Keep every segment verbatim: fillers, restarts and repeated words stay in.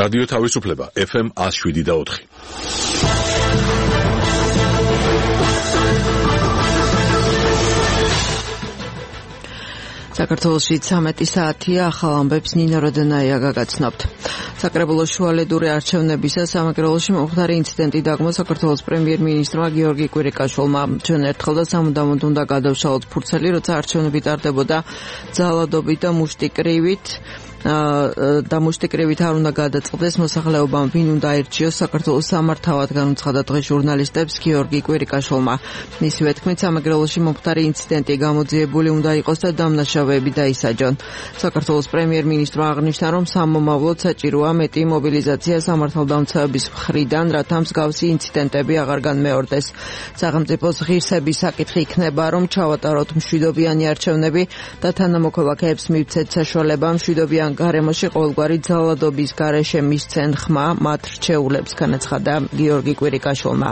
რადიო თავისუფლება ეფ ემ one oh seven და four. საქართველოში ცამეტი საათია, ახალ ამბებს ნინო როდენაია გაგაცნობთ. საკრებულოს შუალედური არჩევნებისა სამეგრელოში მომხდარი ინციდენტი დაგმო საქართველოს პრემიერ-მინისტრმა გიორგი კვირიკაშვილმა. ჩვენ ერთხელ და სამუდამოდ უნდა გადავშალოთ ფურცელი, როცა არჩევნები ტარდებოდა ძალადობით და მუშტიკრივით. და მუშტიკრივით არ უნდა გადაწყდეს მოსახლეობამ ვინ უნდა აირჩიოს საქართველოს სამართავად განუცხადა დღეს ჟურნალისტებს გიორგი კვირიკაშვილმა. მისივე თქმით სამეგრელოში მომხდარი ინციდენტი გამოძიებული უნდა იყოს და დამნაშავეები დაისაჯონ. საქართველოს პრემიერ-მინისტრმა აღნიშნა, რომ სამომავლოდ საჭიროა მეტი მობილიზაცია სამართალდამცავების მხრიდან, რათა მსგავსი ინციდენტები აღარ განმეორდეს. სახელმწიფოს ღირსების საკითხი იქნება, რომ ჩავატაროთ მშვიდობიანი არჩევნები და თანამოქალაქეებს მივცეთ საშუალება მშვიდობიან გარემოში ყოველგვარი ძალადობის გარეშე მისცენ ხმა მათ რჩეულებს, განაცხადა გიორგი კვირიკაშვილმა.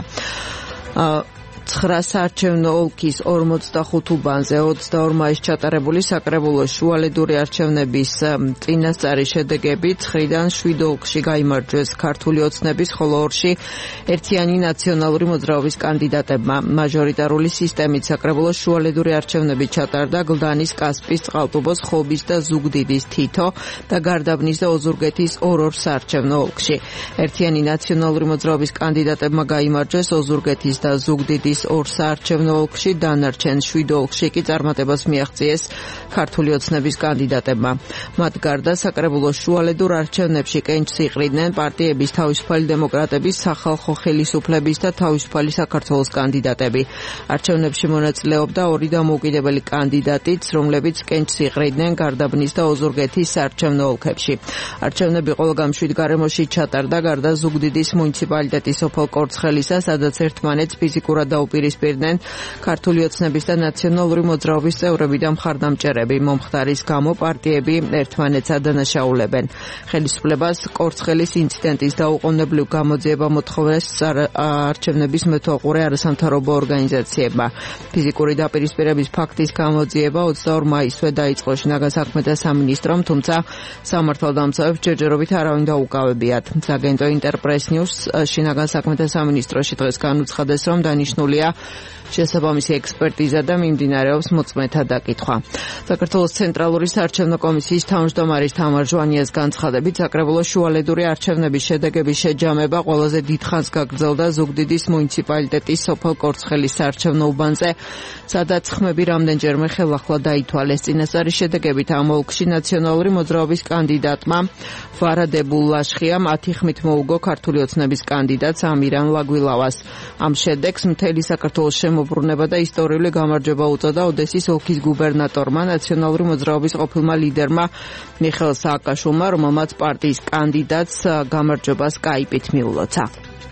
ცხრა საარჩევნო ოლქის ორმოცდახუთ უბანზე ოცდაორ მაისს ჩატარებული საკრებულოს შუალედური არჩევნების წინასწარი შედეგები ცხრიდან შვიდ ოლქში გაიმარჯვეს ქართული ოცნების, ხოლო ორში ერთიანი ნაციონალური მოძრაობის კანდიდატებმა. მაჟორიტარული სისტემით საკრებულოს შუალედური არჩევნები ჩატარდა გლდანის, კასპის, წყალტუბოს, ხობის და ზუგდიდის თითო და გარდაბნის და ოზურგეთის ორ-ორ საარჩევნო ოლქში. ერთიანი ნაციონალური მოძრაობის კანდიდატებმა გაიმარჯვეს ოზურგეთის და ზუგდიდის ორ საარჩევნო ოლქში, დანარჩენ შვიდ ოლქში კი წარმატებას მიაღწიეს ქართული ოცნების კანდიდატებმა. მათ გარდა საკრებულოს შუალედურ არჩევნებში კენჭს იყრიდნენ პარტიების თავისუფალი დემოკრატების, სახალხო ხელისუფლების და თავისუფალი საქართველოს კანდიდატები. არჩევნებში მონაწილეობდა ორი დამოუკიდებელი კანდიდატიც, რომლებიც კენჭს იყრიდნენ გარდაბნის და ოზურგეთის საარჩევნო ოლქებში. არჩევნები ყველგან მშვიდ გარემოში ჩატარდა, გარდა ზუგდიდის მუნიციპალიტეტის სოფელ კორცხელისა, სადაც ერთმანეთს ფიზიკურად დაუპირისპირდნენ ქართული ოცნების და ნაციონალური მოძრაობის წევრები და მხარდამჭერები. მომხდარის გამო პარტიები ერთმანეთს ადანაშაულებენ. ხელისუფლებას კორცხელის ინციდენტის დაუყოვნებლივ გამოძიება მოთხოვეს არჩევნების მეთვალყურე არასამთავრობო ორგანიზაციებმა. ფიზიკური დაპირისპირების ფაქტის გამოძიება ოცდაორ მაისსვე დაიწყო შინაგან საქმეთა სამინისტრომ, თუმცა სამართალდამცავებს ჯერჯერობით არავინ დაუკავებიათ. აგენტო ინტერპრეს ნიუს შინაგან საქმეთა სამინისტროში დღეს განუცხადეს, რომ დანიშნულია შესაბამისი ექსპერტიზა და მიმდინარეობს მოწმეთა დაკითხვა. საქართველოს ცენტრალური საარჩევნო კომისიის თავმჯდომარის თამარ ჟვანიას განცხადებით, საკრებულოს შუალედური არჩევნების შედეგების შეჯამება ყველაზე დიდხანს გაგრძელდა ზუგდიდის მუნიციპალიტეტის სოფელ კორცხელის საარჩევნო უბანზე, სადაც ხმები რამდენჯერმე ხელახლა დაითვალეს. წინასწარი შედეგებით ამ ოლქში ნაციონალური მოძრაობის კანდიდატმა ვარადებულ ლაშხიამ ათი ხმით მოუგო ქართული ოცნების კანდიდატს ამირან ლაგვილავას. ამ შედეგს მთელი საქართველოს შემოbrunება და ისტორიული გამარჯვება უწოდა ოდესის ოლქის გუბერნატორმა, ნაციონალური მოძრაობის ყოფილმა ლიდერმა მიხეილ სააკაშვილმა, რომელმაც პარტიის კანდიდატს გამარჯვება სკაიპით მიულოცა.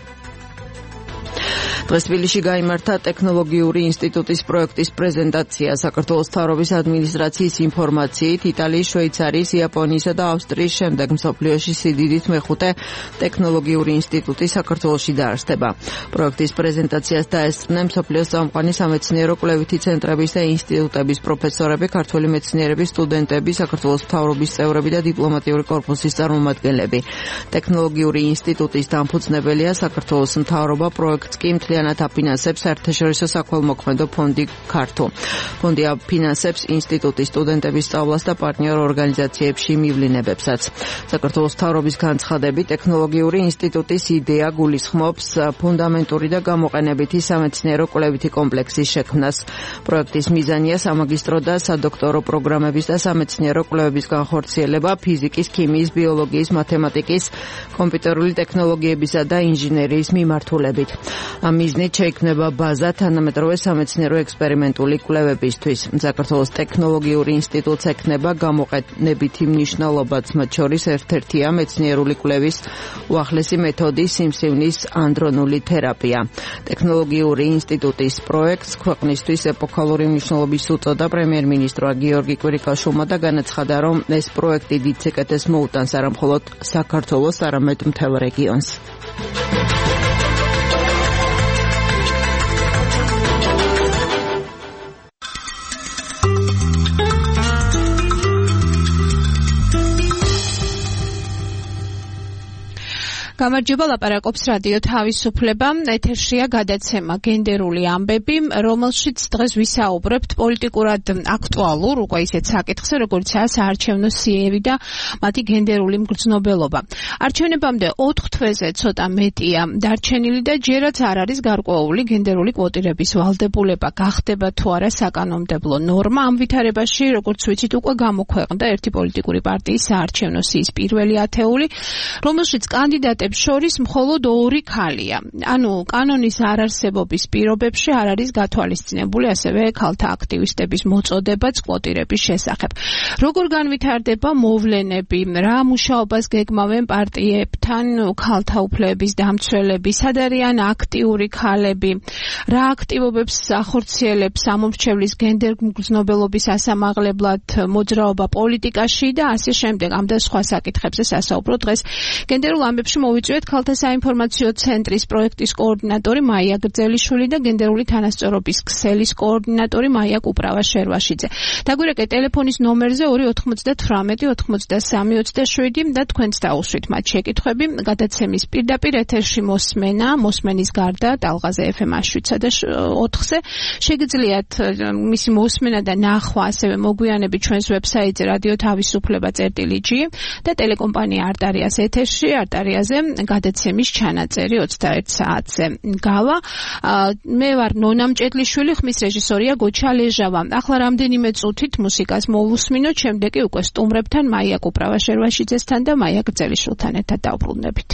დღეს თბილისში გაიმართა ტექნოლოგიური ინსტიტუტის პროექტის პრეზენტაცია. საქართველოს მთავრობის ადმინისტრაციის ინფორმაციით, იტალიის, შვეიცარიის, იაპონიისა და ავსტრიის შემდეგ მსოფლიოში სიდიდით მეხუთე ტექნოლოგიური ინსტიტუტი საქართველოში დაარსდება. პროექტის პრეზენტაციას დაესწრნენ მსოფლიოს წამყვანი სამეცნიერო კვლევითი ცენტრების და ინსტიტუტების პროფესორები, ქართველი მეცნიერების სტუდენტები, საქართველოს მთავრობის წევრები და დიპლომატიური კორპუსის წარმომადგენლები. ტექნოლოგიური ინსტიტუტის დამფუძნებელია საქართველოს მთავრობა, პროექტს კი მთლიანად აფინანსებს საერთაშორისო საქველმოქმედო ფონდი ქართო. ფონდი აფინანსებს ინსტიტუტის სტუდენტების სწავლას და პარტნიორ ორგანიზაციებში მივლინებებსაც. საქართველოს მთავრობის განცხადებით, ტექნოლოგიური ინსტიტუტის იდეა გულისხმობს ფუნდამენტური და გამოყენებითი სამეცნიერო კვლევითი კომპლექსის შექმნას. პროექტის მიზანია სამაგისტრო და სადოქტორო პროგრამების და სამეცნიერო კვლევების განხორციელება ფიზიკის, ქიმიის, ბიოლოგიის, მათემატიკის, კომპიუტერული ტექნოლოგიებისა და ინჟინერიის მიმართულებით. ამ მიზნით შეიქმნება ბაზა თანამედროვე სამეცნიერო ექსპერიმენტული კვლევებისთვის. საქართველოს ტექნოლოგიური ინსტიტუტს ექნება გამოყენებითი მნიშვნელობაც, მათ შორის ერთ-ერთია მეცნიერული კვლევის უახლესი მეთოდი სიმსივნის ანდრონული თერაპია. ტექნოლოგიური ინსტიტუტის პროექტს ქვეყნისთვის ეპოქალური მნიშვნელობის უწოდა პრემიერ-მინისტრმა გიორგი კვირიკაშვილმა და განაცხადა, რომ ეს პროექტი დიდ სიკეთეს მოუტანს არა მხოლოდ საქართველოს, არამედ მთელ რეგიონს. გამარჯობა, ლაპარაკობს რადიო თავისუფლება. ეთერშია გადაცემა გენდერული ამბები, რომელშიც დღეს ვისაუბრებთ პოლიტიკურად აქტუალურ, უკვე ისეთ საკითხზე, როგორიცაა საარჩევნო სიები და მათი გენდერული მგრძნობელობა. არჩევნებამდე ოთხ თვეზე ცოტა მეტია დარჩენილი და ჯერაც არ არის გარკვეული გენდერული კვოტირების ვალდებულება გახდება თუ არა საკანონმდებლო ნორმა. ამ ვითარებაში, როგორც ვიცით, უკვე გამოქვეყნდა ერთი პოლიტიკური პარტიის საარჩევნო სიის პირველი ათეული, რომელშიც კანდიდატები შორის მხოლოდ ორი ქალია. ანუ კანონის არარსებობის პირობებში არ არის გათვალისწინებული ასევე ქალთა აქტივისტების მოწოდებაც კვოტირების შესახებ. როგორ განვითარდება მოვლენები, რა მუშაობას გეგმავენ პარტიებთან ქალთა უფლებების დამცველები, სად არიან აქტიური ქალები, რა აქტივობებს ახორციელებს სამომრჩევლის გენდერ მგრძნობელობის ასამაღლებლად მოძრაობა პოლიტიკაში და ასე შემდეგ. ამ და სხვა საკითხებზე სასაუბრო დღეს გენდერულ ამბებში მოვიწვიეთ ქალთა საინფორმაციო ცენტრის პროექტის კოორდინატორი მაია გრძელიშვილი და გენდერული თანასწორობის ქსელის კოორდინატორი მაია კუპრავა-შერვაშიძე. დაგვირეკე ტელეფონის ნომერზე ორი ოთხმოცდათვრამეტი ოცდასამი ოცდაშვიდი და თქვენც დაუსვით მათ შეკითხვები. გადაცემის პირდაპირ ეთერში მოსმენა, მოსმენის გარდა ტალღაზე ეფ ემ შვიდსა და ოთხზე შეგიძლიათ მისი მოსმენა და ნახვა, ასევე მოგვიანებით ჩვენს ვებსაიტზე რადიო თავისუფლება წერტილი ჯი და ტელეკომპანია არტარიას ეთერში, არტარიაზე გადაცემის ჩანაწერი ოცდაერთ საათზე. გავა, მე ვარ ნონა მჭედლიშვილი, ხმის რეჟისორია გოჩა ლეჟავა. ახლა რამდენიმე წუთით მუსიკას მოვუსმინოთ, შემდეგ კი უკვე სტუმრებთან მაია კუპრავა-შერვაშიძესთან და მაია გრძელიშვილთან ერთად დავბრუნდებით.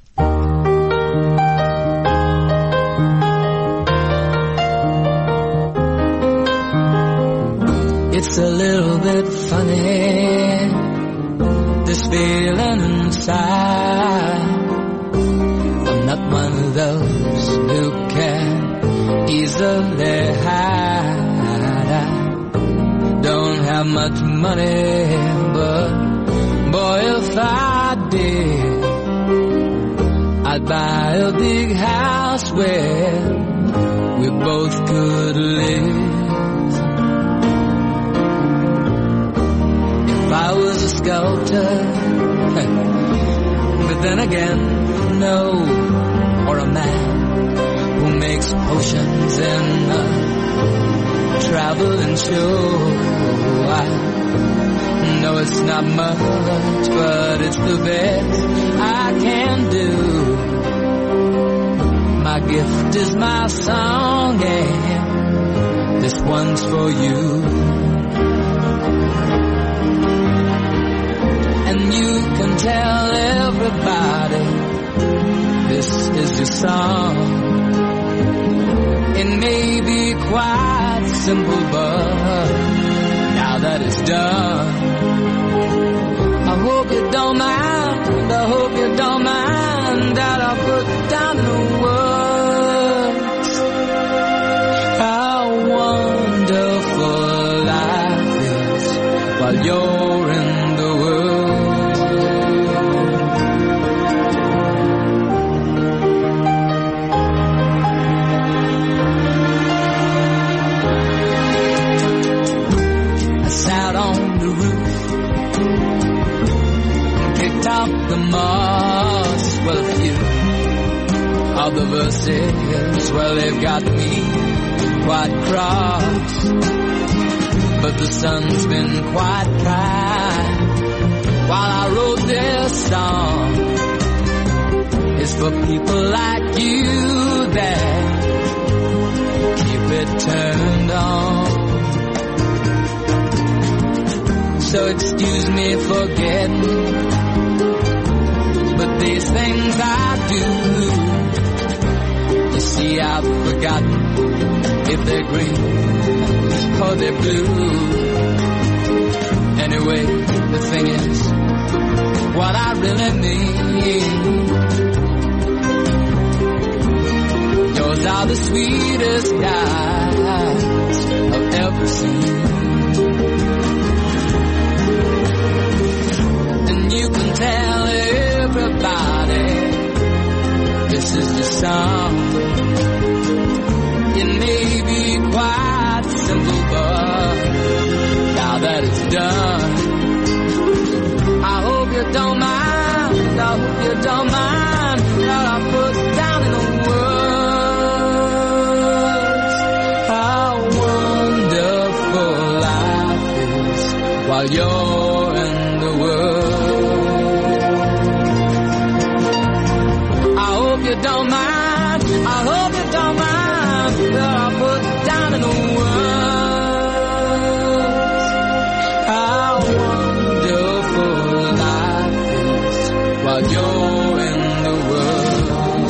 It's a little bit funny, this feeling inside. I'm not one of those who can easily hide. I don't have much money, but boy, if I did, I'd buy a big house where we both could live. If I was a sculptor, but then again, no, or a man who makes potions in a traveling show. I know it's not much, but it's the best I can do. My gift is my song, and this one's for you. And you can tell everybody this is your song. It may be quite simple, but now that it's done, I hope you don't mind, I hope you don't mind that I put down the words. How wonderful life is while you're in the world. The moss, well, a few of the verses, well, they've got me quite cross, but the sun's been quite kind while I wrote this song. It's for people like you that keep it turned on. So excuse me for getting, but these things I do, you see, I've forgotten if they're green or they're blue. Anyway, the thing is, what I really mean, yours are the sweetest eyes I've ever seen. And you can tell everybody this is your song. It may be quite simple, but now that it's done, I hope you don't mind, I hope you don't mind while you're in the world. I hope you don't mind, I hope you don't mind that I put down in the words how wonderful life is while you're in the world.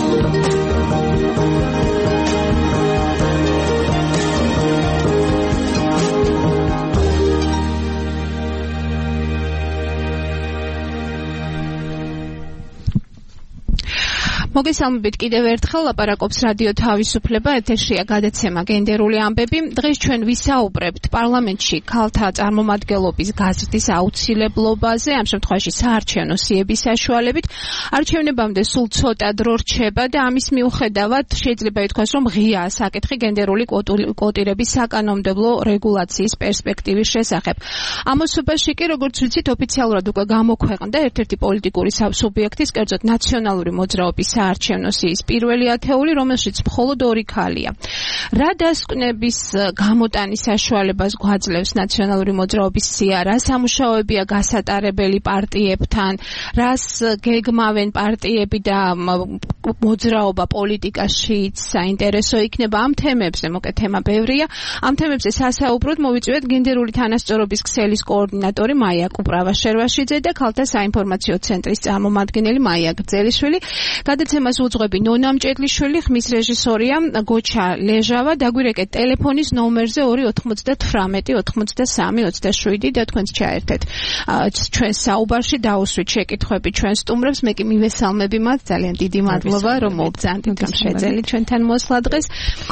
მოგესალმებით კიდევ ერთხელ ლაპარაკობს რადიო თავისუფლება ეთერშია გადაცემა გენდერული ამბები. დღეს ჩვენ ვისაუბრებთ პარლამენტში ქალთა წარმომადგენლობის გაზრდის აუცილებლობაზე, ამ შემთხვევაში საარჩევნო სიების საშუალებით. არჩევნებამდე სულ ცოტა დრო რჩება და ამის მიუხედავად შეიძლება ითქვას, რომ ღიაა საკითხი გენდერული კვოტირების საკანონმდებლო რეგულაციის პერსპექტივის შესახებ. ამასობაში კი, როგორც ვიცით, ოფიციალურად უკვე გამოქვეყნდა ერთ-ერთი პოლიტიკური სუბიექტის, კერძოდ ნაციონალური მოძრაობის საარჩევნო სიის პირველი ათეული, რომელშიც მხოლოდ ორი ქალია. რა დასკვნების გამოტანის საშუალებას გვაძლევს ნაციონალური მოძრაობის სია, რა სამუშაოებია გასატარებელი პარტიებთან, რას გეგმავენ პარტიები და მოძრაობა პოლიტიკაშიც საინტერესო იქნება ამ თემებზე, მოკეთ თემა ბევრია. ამ თემებზე სასაუბროდ მოვიწვიეთ გენდერული თანასწორობის ქსელის კოორდინატორი მაია კუპრავა-შერვაშიძე და ქალთა საინფორმაციო ცენტრის წარმომადგენელი მაია გრძელიშვილი. გადაცემას უძღვები ნონა მჭედლიშვილი, ხმის რეჟისორია გოჩა ლეჟავა. დაგვირეკეთ ტელეფონის ნომერზე ორი ოთხმოცდათვრამეტი ოცდასამი ოცდაშვიდი და თქვენც ჩაერთეთ ჩვენ საუბარში, დაუსვით შეკითხვები ჩვენ სტუმრებს. მე კი მივესალმები მათ, ძალიან დიდი მადლობა რომ მოგწანთ რომ შეძელით ჩვენთან მოსვლა დღეს.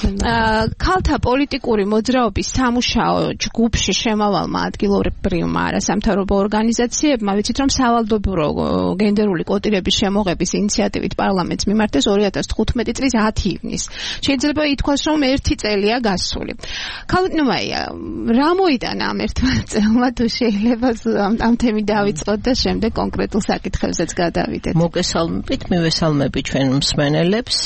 ქალთა პოლიტიკური მოძრაობის სამუშაო ჯგუფში შემავალმა ადგილობრივმა არასამთავრობო ორგანიზაციებმა ვიცით რომ სავალდებულო გენდერული კვოტირების შემოღების ინიციატივით პარლამენტს მიმართეს ორი ათას თხუთმეტი წლის ათი ივნისს. შეიძლება ითქვას, რომ ერთი წელია გასული. ქალბატონო მაია, რა მოიტანა ამ ერთმა წელმა, თუ შეიძლება ამ თემით დავიწყოთ და შემდეგ კონკრეტულ საკითხებზეც გადავიდეთ. მოგესალმებით, მივესალმები ჩვენ მსმენელებს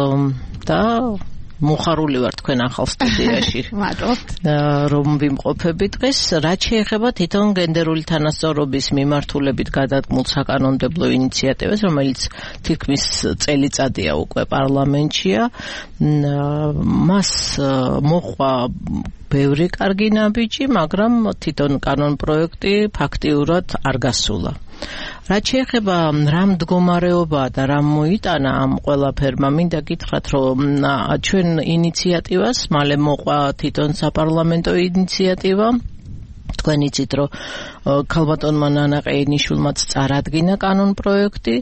და მოხარული ვარ თქვენ ახალ სტუდიაში. მადლობთ. რომ ვიმყოფები დღეს, რაც შეეხება თვითონ გენდერული თანასწორობის მიმართულებით გადადგმულ საკანონმდებლო ინიციატივას, რომელიც თითქმის წელიწადია უკვე პარლამენტშია. მას მოყვა ბევრი კარგი ნაბიჯი, მაგრამ თვითონ კანონპროექტი ფაქტიურად არ გასულა. რაც შეეხება რა მდგომარეობაა და რა მოიტანა ამ ყველაფერმა, მინდა გითხრათ, რომ ჩვენ ინიციატივას მალე მოყვა თვითონ საპარლამენტო ინიციატივა. თქვენ იცით, რომ ქალბატონმა ნანა ყეინიშვილმაც წარადგინა კანონპროექტი.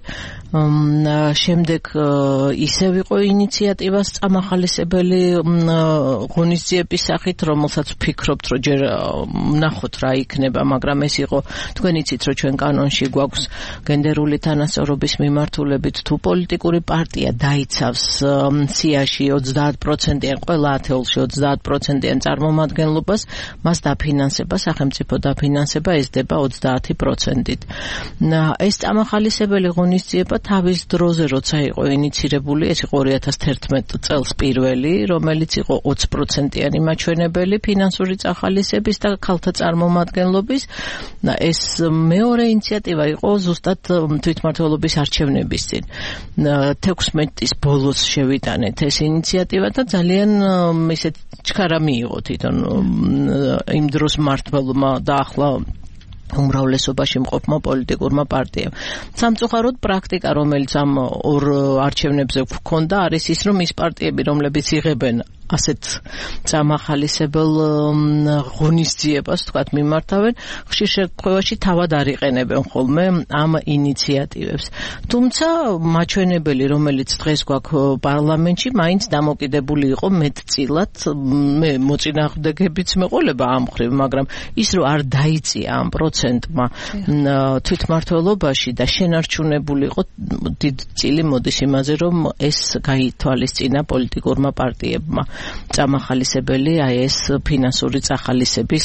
შემდეგ ისევ იყო ინიციატივას წამახალისებელი ღონისძიების სახით, რომელსაც ვფიქრობთ, რომ ჯერ ვნახოთ რა იქნება, მაგრამ ეს იყო, თქვენ იცით, რომ ჩვენ კანონში გვაქვს გენდერული თანასწორობის მიმართულებით, თუ პოლიტიკური პარტია დაიცავს სიაში ოცდაათ პროცენტიან, ყველა ათეულში ოცდაათ პროცენტიან წარმომადგენლობას, მას დაფინანსება, სახელმწიფო დაფინანსება ესდება ოცდაათი პროცენტით. ეს წამახალისებელი ღონისძიება თავის დროზე, როცა იყო ინიცირებული, ეს იყო ორი ათას თერთმეტ წელს პირველი, რომელიც იყო ოცი პროცენტიანი მაჩვენებელი ფინანსური წახალისების და ქალთა წარმომადგენლობის. ეს მეორე ინიციატივა იყო ზუსტად თვითმმართველობის არჩევნების წინ. თექვსმეტის ბოლოს შევიტანეთ ეს ინიციატივა და ძალიან ისეთ ჩქარა მიიღო თვითონ იმ დროს მმართველმა და ახლა უმრავლესობაში მყოფმა პოლიტიკურმა პარტიამ. სამწუხაროდ პრაქტიკა, რომელიც ამ ორ არჩევნებზე გვქონდა, არის ის, რომ ის პარტიები, რომლებიც იღებენ ასეთ წამახალისებელ ღონისძიებას, თქვათ, მიმართავენ, ხშირ შემთხვევაში თავად არ იყენებენ ხოლმე ამ ინიციატივებს. თუმცა მაჩვენებელი, რომელიც დღეს გვაქვს პარლამენტში, მაინც დამოკიდებული იყო მეტწილად, მე მოწინააღმდეგებიც მეყოლება ამ ხრივ, მაგრამ ის რომ არ დაიწია ამ პროცენტმა თვითმმართველობაში და შენარჩუნებული იყო დიდ წილი მოდის იმაზე, რომ ეს გაითვალისწინა პოლიტიკურმა პარტიებმა. წამახალისებელი აი ეს ფინანსური წახალისების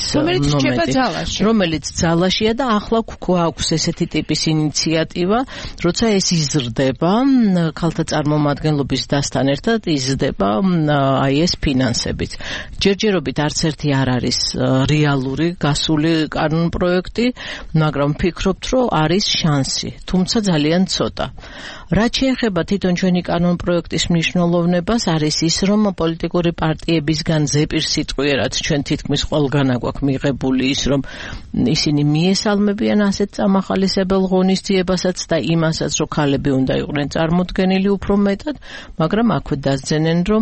ნომერი, რომელიც ძალაშია და ახლა გვაქვს ესეთი ტიპის ინიციატივა, როცა ეს იზრდება ქალთა წარმომადგენლობის დასთან ერთად იზრდება აი ეს ფინანსებით. ჯერჯერობით არც ერთი არ არის რეალური გასული კანონპროექტი, მაგრამ ვფიქრობთ, რომ არის შანსი, თუმცა ძალიან ცოტა. რაც შეეხება თვითონ ჩვენი კანონპროექტის მნიშვნელოვნებას, არის ის, რომ პოლიტიკური პარტიებისგან ზეპირსიტყვიერად ჩვენ თითქმის ყველგან აგვაქვს მიღებული ის, რომ ისინი მიესალმებიან ასეთ წამახალისებელ ღონისძიებასაც და იმასაც, რომ ქალები უნდა იყვნენ წარმოდგენილი უფრო მეტად, მაგრამ აქვე დასძენენ, რომ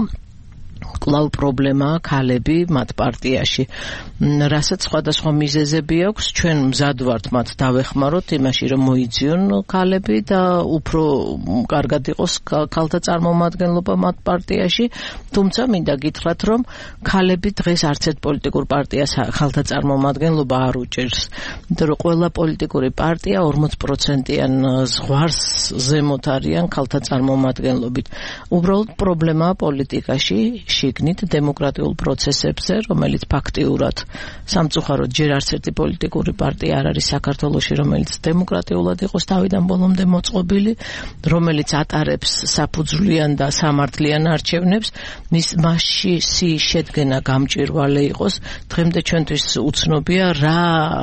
კვლავ პრობლემაა ქალები მათ პარტიაში. რასაც სხვადასხვა მიზეზები აქვს, ჩვენ მზად ვართ მათ დავეხმაროთ იმაში, რომ მოიძიონ ქალები და უფრო კარგად იყოს ქალთა წარმომადგენლობა მათ პარტიაში, თუმცა მინდა გითხრათ, რომ ქალები დღეს არც ერთ პოლიტიკურ პარტიას ქალთა წარმომადგენლობა არ უჭერს. იმიტომ რომ ყველა პოლიტიკური პარტია ორმოც პროცენტიან ზღვარს ზემოთ არიან ქალთა წარმომადგენლობით. უბრალოდ პრობლემაა პოლიტიკაში, შიგნით დემოკრატიულ პროცესებზე, რომელიც ფაქტიურად სამწუხაროდ ჯერ არც ერთი პოლიტიკური პარტია არ არის საქართველოში, რომელიც დემოკრატიულად იყოს თავიდან ბოლომდე მოწყობილი, რომელიც ატარებს საფუძვლიან და სამართლიან არჩევნებს, მის მასში შედგენა გამჭვირვალე იყოს. დღემდე ჩვენთვის უცნობია რა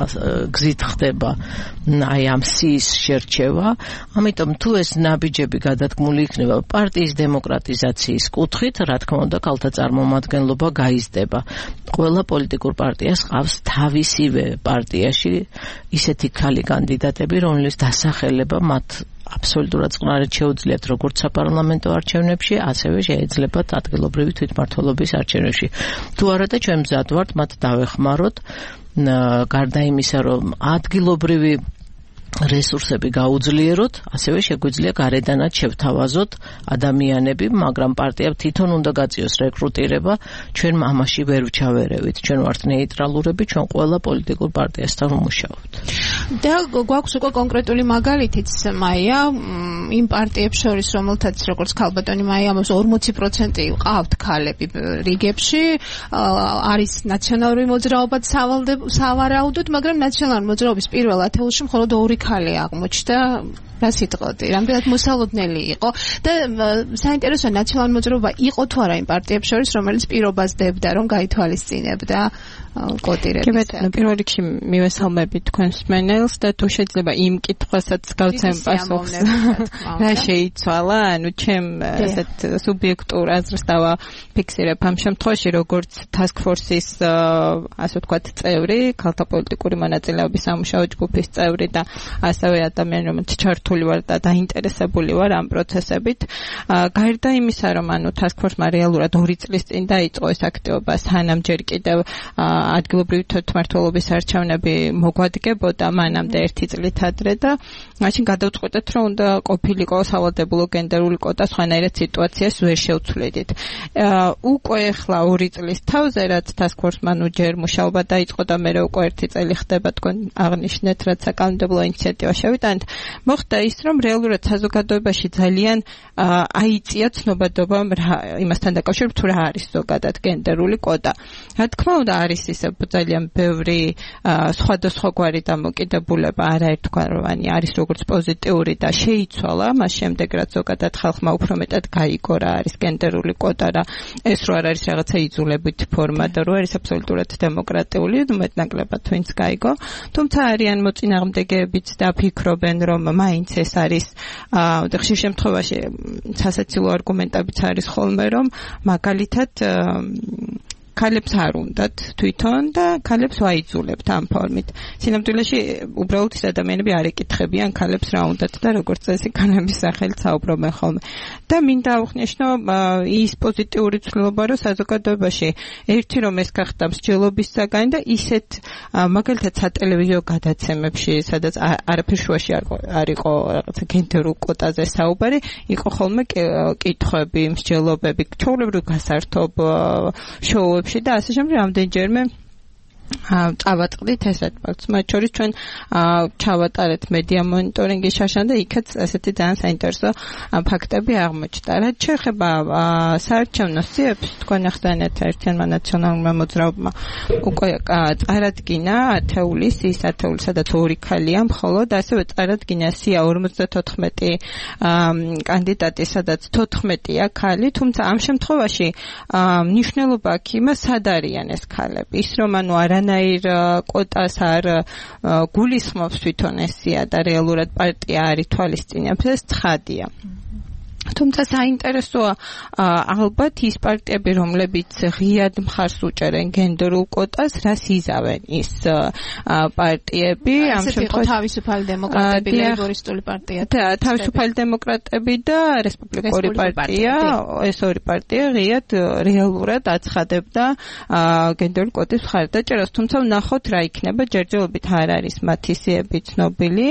გზით ხდება აი ამ სიის შერჩევა, ამიტომ თუ ეს ნაბიჯები გადადგმული იქნება პარტიის დემოკრატიზაციის კუთხით, რა თქმა უნდა ქალთა წარმომადგენლობა გაიზრდება. ყველა პოლიტიკურ პარტიას ყავს თავისივე პარტიაში ისეთი ქალი კანდიდატები, რომლის დასახელება მათ აბსოლუტურად წყნარად შეუძლიათ როგორც საპარლამენტო არჩევნებში, ასევე შეიძლებათ ადგილობრივი თვითმმართველობის არჩევნებში. თუ არა და ჩვენ მზად ვართ მათ დავეხმაროთ, გარდა იმისა, რომ ადგილობრივი რესურსები გაუძლიეროთ, ასევე შეგვიძლია გარედანაც შევთავაზოთ ადამიანები, მაგრამ პარტიამ თვითონ უნდა გაწიოს რეკრუტირება, ჩვენ ამაში ვერ ვჩავერევით. ჩვენ ვართ ნეიტრალურები, ჩვენ ყველა პოლიტიკურ პარტიასთან ვმუშაობთ. და გვაქვს უკვე კონკრეტული მაგალითიც, მაია, იმ პარტიებს შორის, რომელთაც როგორც ქალბატონი მაია ამბობს, ორმოცი პროცენტი ყავთ ქალები რიგებში, არის ნაციონალური მოძრაობაც სავარაუდოდ, მაგრამ ნაციონალური მოძრაობის პირველ ათეულში მხოლოდ ორი ქალი აღმოჩნდა. რა სიტყვოდი, რამდენად მოსალოდნელი იყო და საინტერესოა ნაციონალური მოძრაობა იყო თუ არა იმ პარტიებს შორის, რომელიც პირობას დებდა, რომ გაითვალისწინებდა კოტირების. კი ბატონო, პირველ რიგში მივესალმებით თქვენს მსმენელს და თუ შეიძლება იმ კითხვასაც გავცემ პასუხს. რა შეიცვალა? ანუ ჩემ ასეთ სუბიექტურ აზრს დავაფიქსირებ ამ შემთხვევაში, როგორც task force-ის ასე ვთქვათ წევრი, ქალთა პოლიტიკური მონაწილეობის სამუშაო ჯგუფის წევრი და ასევე ადამიანი, რომელიც ჩართული ვარ და დაინტერესებული ვარ ამ პროცესებით. გარდა იმისა, რომ ანუ task force-მა რეალურად ორი წლის წინ დაიწყო ეს აქტივობა, სანამ ჯერ კიდევ ადგილობრივი თვითმმართველობის არჩევნები მოგვადგებოდა, მანამდე ერთი წლით ადრე და მაშინ გადავწყვეტეთ, რომ უნდა ყოფილიყო სავალდებულო გენდერული კვოტა, სხვანაირად სიტუაციას ვერ შევცვლიდით. უკვე ახლა ორი წლის თავზე, რაც task force-მა ნუ ჯერ მუშაობა დაიწყო და მე უკვე ერთი წელი ხდება თქვენ აღნიშნეთ, რაც საკანონმდებლო ინიციატივა შევიტანეთ, მოხდა ის, რომ რეალურად საზოგადოებაში ძალიან აიწია ცნობადობა იმასთან დაკავშირებით, თუ რა არის ზოგადად გენდერული კვოტა. რა თქმა უნდა, არის ისე ძალიან ბევრი სხვადასხვაგვარი დამოკიდებულება, არაერთგვაროვანი, არის როგორც პოზიტიური და შეიცვალა, მას შემდეგ რაც ზოგადად ხალხმა უფრო მეტად გაიგო რა არის გენდერული კვოტა და ეს რო არ არის რაღაცა იძულებით ფორმა და რო არის აბსოლუტურად დემოკრატიული, მეტნაკლებად ვინც გაიგო. თუმცა არიან მოწინააღმდეგეებიც და ფიქრობენ, რომ მაინც ეს არის და ხშირ შემთხვევაში სასაცილო არგუმენტებიც არის ხოლმე, რომ მაგალითად ქალებს არ უნდათ თვითონ და ქალებს ვაიძულებთ ამ ფორმით. სინამდვილეში უბრალოდ ის ადამიანები არ ეკითხებიან ქალებს რა უნდათ და როგორც წესი ქალების სახელით საუბრობენ ხოლმე. და მინდა აუხნიშნო ის პოზიტიური ცვლილება, რომ საზოგადოებაში ერთი რომ ეს გახდა მსჯელობის საგანი და ისეთ მაგალითად სატელევიზიო გადაცემებში, სადაც არაფერ შუაში არ იყო რაღაცა გენდერულ კვოტაზე საუბარი, იყო ხოლმე კითხვები, მსჯელობები, ჩვეულებრივ გასართობ შოუებში და ასე შემდეგ რამდენჯერმე წავატყდით ესეთ ფაქტს. მათ შორის ჩვენ ჩავატარეთ მედია მონიტორინგის შაშან და იქაც ესეთი ძალიან საინტერესო ფაქტები აღმოჩნდა. რაც შეეხება საარჩევნო სიებს, თქვენ ახსენეთ ერთიანმა ნაციონალურმა მოძრაობმა უკვე წარადგინა ათეული სიის ათეული, სადაც ორი ქალია მხოლოდ, ასევე წარადგინა სია ორმოცდათოთხმეტი კანდიდატი, სადაც თოთხმეტია ქალი, თუმცა ამ შემთხვევაში მნიშვნელობა აქვს იმას, სად არიან ეს ქალები. ის რომ ანუ არანაირ კვოტას არ გულისხმობს თვითონ ეს სია და რეალურად პარტია არ ითვალისწინებს, ეს ცხადია. თუმცა საინტერესოა ალბათ ის პარტიები, რომლებიც ღიად მხარს უჭერენ გენდერულ კვოტას, რას იზავენ ის პარტიები, ამ შემთხვევაში თავისუფალი დემოკრატები, ლეიბორისტული პარტია და თავისუფალი დემოკრატები და რესპუბლიკური პარტია, ეს ორი პარტია ღიად რეალურად აცხადებდა გენდერულ კვოტის მხარდაჭერას, თუმცა ვნახოთ რა იქნება, ჯერჯერობით არ არის მათი სიები ცნობილი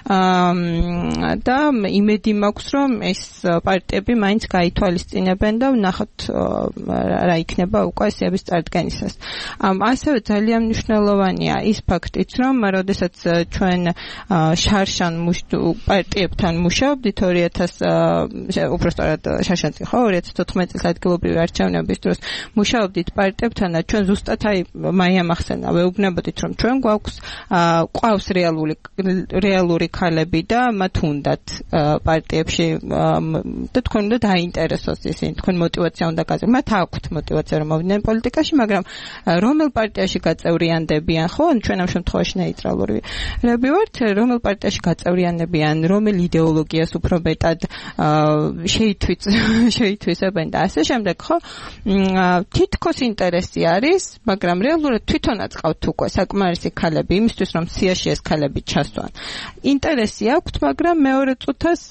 და იმედი მაქვს, რომ ეს პარტიები მაინც გაითვალისწინებენ და ვნახოთ რა იქნება უკვე სიების წარდგენისას. ასევე ძალიან მნიშვნელოვანია ის ფაქტიც, რომ როდესაც ჩვენ შარშან პარტიებთან მუშაობდით ორი ათას უბრალოდ შარშანში ხო ორი ათას თოთხმეტი წლის ადგილობრივი არჩევნების დროს მუშაობდით პარტიებთან და ჩვენ ზუსტად აი მაია მახსენა ვეუბნებოდით, რომ ჩვენ გვაქვს ყავს რეალური რეალური ქალები და მათ უნდათ პარტიებში და თქვენ უნდა დაინტერესოს ისინი, თქვენ мотиваცია უნდა გაზრდოთ. მათ აქვთ мотиваცია რომ მოვიდნენ პოლიტიკაში, მაგრამ რომელ პარტიაში გაწევრიანდებიან, ხო? ჩვენ ამ შემთხვევაში ნეიტრალურები ვართ, რომელ პარტიაში გაწევრიანებიან, რომელ იდეოლოგიას უფრო მეტად შეითვიც შეითვისებენ და ასე შემდეგ, ხო? თითქოს ინტერესი არის, მაგრამ რეალურად თვითონაც ყავთ უკვე საკმარისი ქალები იმისთვის, რომ სიაში ეს ქალები ჩასვან. ინტერესი აქვთ, მაგრამ მეორე წუთას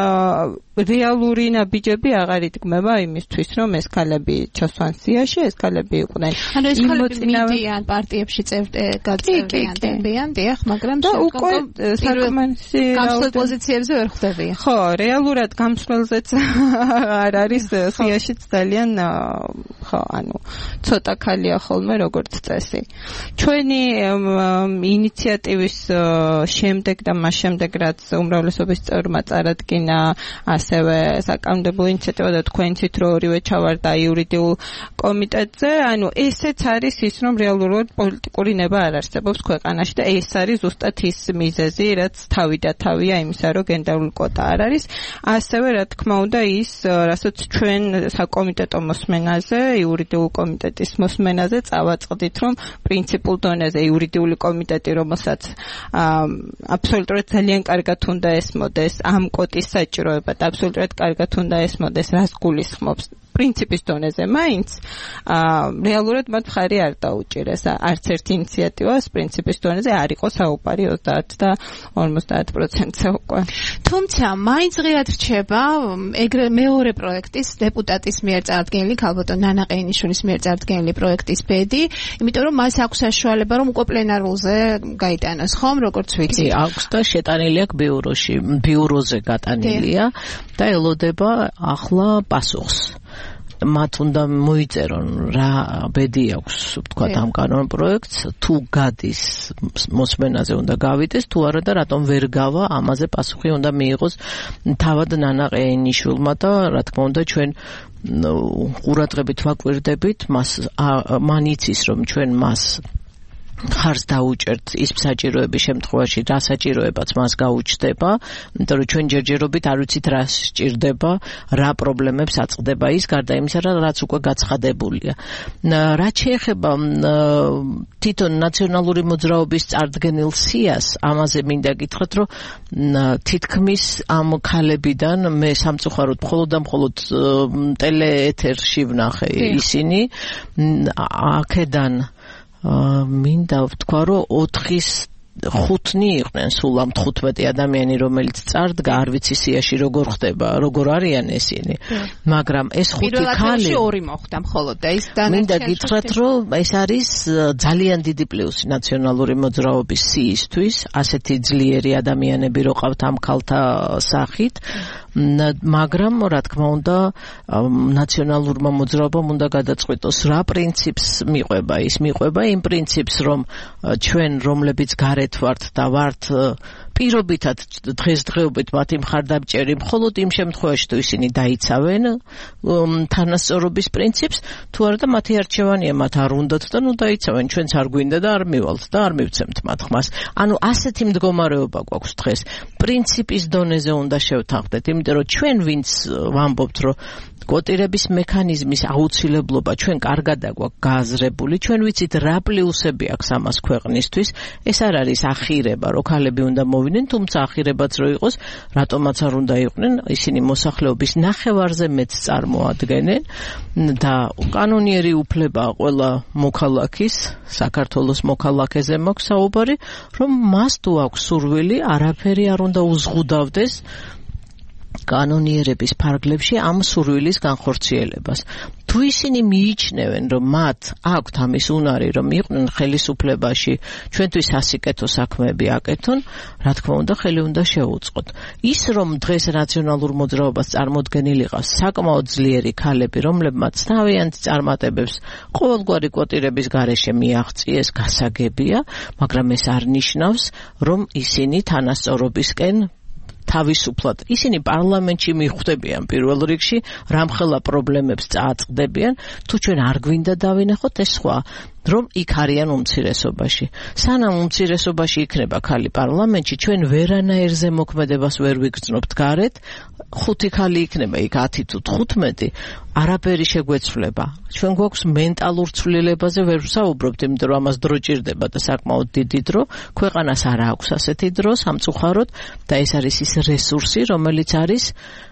რეალური ნაბიჯები აღარ იდგმება იმისთვის, რომ ეს ქალები ჩასვან სიაში, ეს ქალები იყვნენ. ანუ ეს ქალები მიდიან პარტიებში გაწევრიანდებიან, დიახ, მაგრამ და უკვე საკმარისი გამსვლელ პოზიციებზე ვერ ხვდებიან. ხო, რეალურად გამსვლელზეც არ არის სიაშიც ძალიან ხო, ანუ ცოტა ქალია ხოლმე როგორც წესი. ჩვენი ინიციატივის შემდეგ და მას შემდეგ, რაც უმრავლესობის წევრმა წარადგინა ასევე საკანონმდებლო ინიციატივა და თქვენცით რო ორივე ჩავარდა იურიდიულ კომიტეტზე, ანუ ესეც არის ის, რომ რეალურად პოლიტიკური ნება არ არსებობს ქვეყანაში და ეს არის ზუსტად ის მიზეზი, რაც თავი და თავია იმისა, რომ გენდერული კვოტა არ არის. ასევე რა თქმა უნდა ის, რასაც ჩვენ საკომიტეტო მოსმენაზე, იურიდიულ კომიტეტის მოსმენაზე წავაწყდით, რომ პრინციპულ დონეზე იურიდიული კომიტეტი, რომელსაც აბსოლუტურად ძალიან კარგად უნდა ესმოდეს ამ კვოტის საჭიროება და აბსოლუტურად კარგად უნდა ესმოდეს, რას გულისხმობს პრინციპის დონეზე, მაინც რეალურად მათ მხარი არ დაუჭირეს. არც ერთ ინიციატივას პრინციპის დონეზე არ იყო საუბარი ოცდაათ და ორმოცდაათ პროცენტზე უკვე. თუმცა მაინც ღიად რჩება ეგრე მეორე პროექტის დეპუტატის მიერ წარდგენილი ქალბატონ ნანა ყეინიშვილის მიერ წარდგენილი პროექტის ბედი, იმიტომ რომ მას აქვს საშუალება რომ უკვე პლენარულზე გაიტანოს, ხომ, როგორც ვიცი. აქვს და შეტანილი აქვს ბიუროში, ბიუროზე გატანილია და ელოდება ახლა პასუხს. მათ უნდა მოიწერონ რა ბედი აქვს, ვთქვათ, ამ კანონ პროექტს, თუ გადის მოსმენაზე უნდა გავიდეს, თუ არა და რატომ ვერ გავა, ამაზე პასუხი უნდა მიიღოს თავად ნანა ყეინიშვილმა და რა თქმა უნდა ჩვენ ყურადღებით ვაკვირდებით მას, მან იცის რომ ჩვენ მას ხარს დაუჭერთ ის საჭიროების შემთხვევაში, რა საჭიროებაც მას გაუჩნდება, იმიტომ რომ ჩვენ ჯერჯერობით არ ვიცით რა სჭირდება, რა პრობლემებს აწყდება ის, გარდა იმისა, რაც უკვე გაცხადებულია. რაც შეეხება თვითონ ნაციონალური მოძრაობის წარდგენილ სიას, ამაზე მინდა გითხრათ, რომ თითქმის ამ ქალებიდან მე სამწუხაროდ მხოლოდ და მხოლოდ ტელეეთერში ვნახე ისინი, აქედან მინდა ვთქვა, რომ ოთხის ხუთნი იყვნენ სულ ამ თხუთმეტი ადამიანი, რომელიც წარდგა, არ ვიცი სიაში როგორ ხდება, როგორ არიან ესენი. მაგრამ ეს ხუთი ქალი პირველ ორი მოხდა მხოლოდ და ის დანარჩენი. მინდა გითხრათ, რომ ეს არის ძალიან დიდი პლუსი ნაციონალური მოძრაობის სიისთვის, ასეთი ძლიერი ადამიანები რო ყავთ ამ ქალთა სახით. მაგრამ რა თქმა უნდა ნაციონალურმა მოძრაობამ უნდა გადაწყვიტოს რა პრინციპს მიყვება ის მიყვება იმ პრინციპს რომ ჩვენ რომლებიც გარეთ ვართ და ვართ პირობითად დღესდღეობით მათი მხარდამჭერი მხოლოდ იმ შემთხვევაში თუ ისინი დაიცავენ თანასწორობის პრინციპს თუ არა და მათი არჩევანია მათ არ უნდათ და ნუ დაიცავენ ჩვენც არ გვინდა და არ მივალთ და არ მივცემთ მათ ხმას ანუ ასეთი მდგომარეობა გვაქვს დღეს პრინციპის დონეზე უნდა შევთანხმდეთ იმიტომ რომ ჩვენ ვინც ვამბობთ რომ კვოტირების მექანიზმის აუცილებლობა ჩვენ კარგად აგვაქვს გააზრებული ჩვენ ვიცით რა პლუსები აქვს ამას ქვეყნისთვის ეს არ არის ახირება რომ ქალები უნდა მოვიდნენ თუმცა ახირებაც რო იყოს რატომაც არ უნდა იყვნენ ისინი მოსახლეობის ნახევარზე მეტ წარმოადგენენ და კანონიერი უფლება ყველა მოქალაქის საქართველოს მოქალაქეზე მაქვს საუბარი რომ მას თუ აქვს სურვილი არაფერი არ უნდა უზღუდავდეს კანონიერების ფარგლებში ამ სურვილის განხორციელებას. თუ ისინი მიიჩნევენ, რომ მათ აქვთ ამის უნარი, რომ იყვნენ ხელისუფლებაში, ჩვენთვის ასიკეთო საქმეები აკეთონ, რა თქმა უნდა, ხელი უნდა შეუწყოთ. ის რომ დღეს რაციონალურ მოძრაობას წარმოდგენილი ყავს საკმაოდ ძლიერი ქალები, რომლებმაც თავიანთ წარმატებებს ყოველგვარი კვოტირების გარეშე მიაღწიეს, გასაგებია, მაგრამ ეს არ ნიშნავს, რომ ისინი თანასწორობისკენ თავისუფლად ისინი პარლამენტში მიხვდებიან პირველ რიგში რამხელა პრობლემებს წააწყდებიან თუ ჩვენ არ გვინდა დავინახოთ ეს სხვა რომ იქ არიან უმცირესობაში სანამ უმცირესობაში იქნება ქალი პარლამენტში ჩვენ ვერანაირ ზემოქმედებას ვერ ვიგრძნობთ გარეთ ხუთი ქალი იქნება იქ ათი თუ თხუთმეტი არაფერი შეგვეცვლება ჩვენ გვაქვს მენტალურ ცვლილებაზე ვერ ვსაუბრობთ იმიტომ რომ ამას დრო ჭირდება და საკმაოდ დიდი დრო ქვეყანას არ აქვს ასეთი დრო სამწუხაროდ და ეს არის ის რესურსი რომელიც არის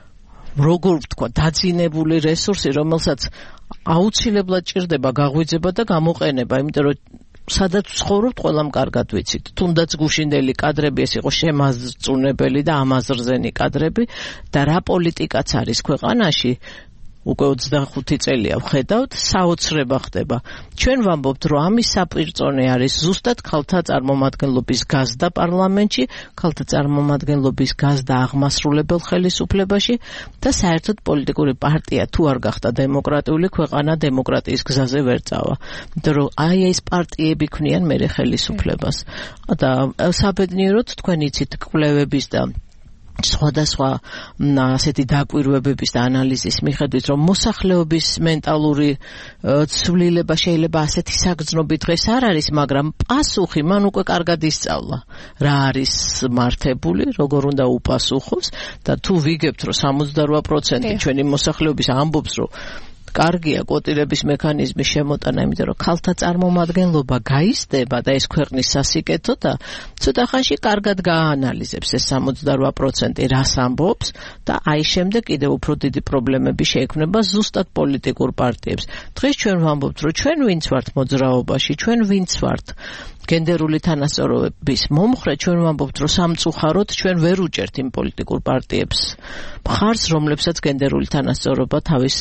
როგორ ვთქვა დაძინებული რესურსი რომელსაც აუცილებლად ჭირდება გაღვიძება და გამოყენება იმიტომ რომ სადაც ცხოვრობთ ყველამ კარგად ვიცით თუნდაც გუშინდელი კადრები ეს იყო შემაზრწუნებელი და ამაზრზენი კადრები და რა პოლიტიკაც არის ქვეყანაში უკვე ოცდახუთი წელია ვხედავთ საოცრება ხდება ჩვენ ვამბობთ რომ ამის საპირწონე არის ზუსტად ქალთა წარმომადგენლობის გაზდა პარლამენტში ქალთა წარმომადგენლობის გაზდა აღმასრულებელ ხელისუფლებაში და საერთოდ პოლიტიკური პარტია თუ არ გახდა დემოკრატიული ქვეყანა დემოკრატიის გზაზე ვერ წავა იმიტომ რომ აი ეს პარტიები ქმნიან მერე ხელისუფლებას და საბედნიეროდ თქვენ იცით კვლევების და სხვადასხვა ასეთი დაკვირვებების და ანალიზის მიხედვით რომ მოსახლეობის მენტალური ცვლილება შეიძლება ასეთი საგრძნობი დღეს არ არის მაგრამ პასუხი მან უკვე კარგად ისწავლა რა არის მართებული როგორ უნდა უპასუხოს და თუ ვიგებთ რომ სამოცდარვა პროცენტი ჩვენი მოსახლეობის ამბობს რომ კარგია კვოტირების მექანიზმის შემოტანა, იმიტომ რომ ქალთა წარმომადგენლობა გაიზრდება და ეს ქვეყნის სასიკეთო და ცოტა ხანში კარგად გააანალიზებს ეს სამოცდარვა პროცენტი რას ამბობს და აი შემდეგ კიდევ უფრო დიდი პრობლემები შეექმნება ზუსტად პოლიტიკურ პარტიებს. დღეს ჩვენ ვამბობთ, რომ ჩვენ ვინც ვართ მოძრაობაში, ჩვენ ვინც ვართ გენდერული თანასწორობის მომხრე, ჩვენ ვამბობთ, რომ სამწუხაროდ ჩვენ ვერ უჭერთ იმ პოლიტიკურ პარტიებს მხარს, რომლებსაც გენდერული თანასწორობა თავის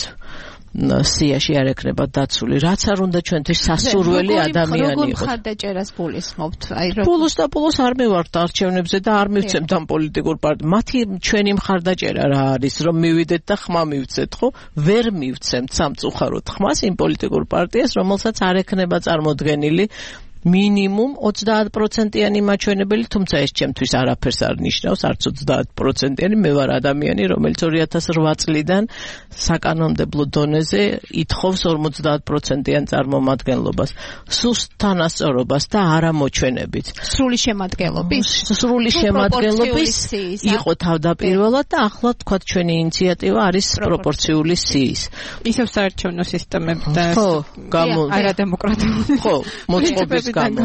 სიაში არ ექნება დაცული. რაც არ უნდა ჩვენთვის სასურველი ადამიანი იყოს. როგორ მხარდაჭერას გულისხმობთ? აი რომ ბოლოს და ბოლოს არ მივართ არჩევნებზე და არ მივცემთ ამ პოლიტიკურ პარტიებს. მათი ჩვენი მხარდაჭერა რა არის, რომ მივიდეთ და ხმა მივცეთ, ხო? ვერ მივცემთ სამწუხაროდ ხმას იმ პოლიტიკურ პარტიას, რომელსაც არ ექნება წარმოდგენილი მინიმუმ ოცდაათ პროცენტიანი მაჩვენებელი, თუმცა ეს ჩემთვის არაფერს არ ნიშნავს, არც ოცდაათ პროცენტიანი, მე ვარ ადამიანი, რომელიც ორი ათას რვა წლიდან საკანონმდებლო დონეზე ითხოვს ორმოცდაათ პროცენტიან წარმომადგენლობას, სუსტ თანასწორობას და არა მოჩვენებით. სრული შემადგენლობის, სრული შემადგენლობის იყო თავდაპირველად და ახლა თქვათ ჩვენი ინიციატივა არის პროპორციული სიის. ისევ საარჩევნო სისტემები და ხო, გამო არადემოკრატიული. ხო, მოწყობის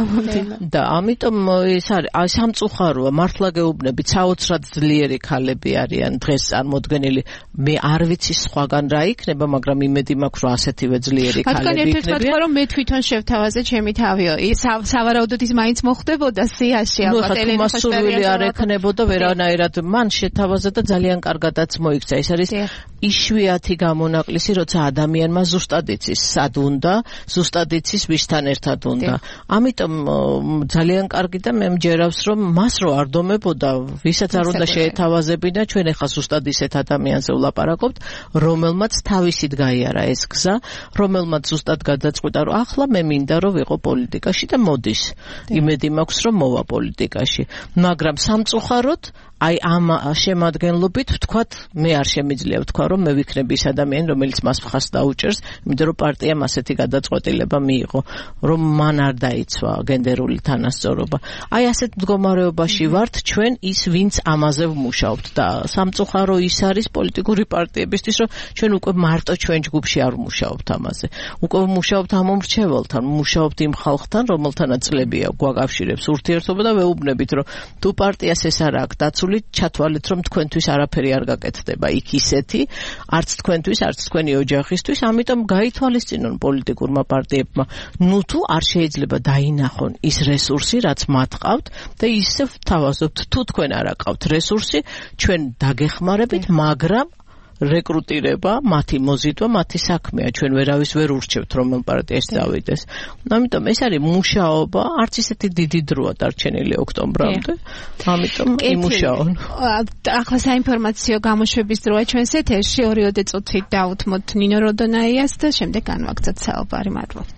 და ამიტომ ეს არის სამწუხაროა მართლა გეუბნებით საოცრად ძლიერი ქალები არიან დღეს წარმოდგენილი მე არ ვიცი სხვაგან რა იქნება მაგრამ იმედი მაქვს რომ ასეთივე ძლიერი ქალები იქნებიან თქვენ ერთად რომ მე თვითონ შევთავაზე ჩემი თავიო სავარაუდოდ ის მაინც მოხდებოდა სიაში ალბათ ელენე სურვილი არ ექნებოდა ვერანაირად მან შეთავაზა და ძალიან კარგადაც მოიქცა ეს არის იშვიათი გამონაკლისი, როცა ადამიანმა ზუსტად იცის სად უნდა, ზუსტად იცის ვისთან ერთად უნდა. ამიტომ ძალიან კარგი და მე მჯერავს, რომ მას რო არ დომებოდა, ვისაც არ უნდა შეეთავაზებინა, ჩვენ ახლა ზუსტად ისეთ ადამიანზე ვლაპარაკობთ, რომელმაც თავისით გაიარა ეს გზა, რომელმაც ზუსტად გადაწყვიტა, რომ ახლა მე მინდა რომ ვიყო პოლიტიკაში და მოდის. იმედი მაქვს, რომ მოვა პოლიტიკაში. მაგრამ სამწუხაროდ აი ამ შემადგენლობით ვთქვათ, მე არ შემიძლია ვთქვა, რომ მე ვიქნები ის ადამიანი, რომელიც მას მხარს დაუჭერს, იმიტომ რომ პარტიამ ასეთი გადაწყვეტილება მიიღო, რომ მან არ დაიცვა გენდერული თანასწორობა. აი ასეთ მდგომარეობაში ვართ ჩვენ ის, ვინც ამაზე ვმუშაობთ და სამწუხარო ის არის პოლიტიკური პარტიებისთვის, რომ ჩვენ უკვე მარტო ჩვენ ჯგუფში არ ვმუშაობთ ამაზე. უკვე ვმუშაობთ ამ მომრჩეველთან, ვმუშაობთ იმ ხალხთან, რომელთანაც წლებია გვაკავშირებს ურთიერთობა და ვეუბნებით, რომ თუ პარტიას ეს არ აქვს დაცული, ჩათვალეთ, რომ თქვენთვის არაფერი არ გაკეთდება იქ ისეთი, არც თქვენთვის, არც თქვენი ოჯახისთვის, ამიტომ გაითვალისწინონ პოლიტიკურმა პარტიებმა, ნუ თუ არ შეიძლება დაინახონ ის რესურსი, რაც მათ ყავთ და ისე ვთავაზობთ, თუ თქვენ არ აყავთ რესურსი, ჩვენ დაგეხმარებით, მაგრამ რეკრუტირება, მათი მოზიდვა, მათი საქმეა. ჩვენ ვერავის ვერ ურჩევთ, რომელ პარტიას წავიდეს. ამიტომ ეს არის მუშაობა, არც ისეთი დიდი დროა დარჩენილი ოქტომბრამდე. ამიტომ იმუშაონ. ახლა საინფორმაციო გამოშვების დროა ჩვენს ეთერში, ორი წუთით დავუთმოთ ნინო როდონაიას და შემდეგ განვაგრძოთ საუბარი. მადლობთ.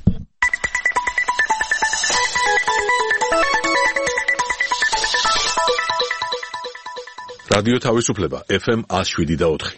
რადიო თავისუფლება ეფ ემ one oh seven და four.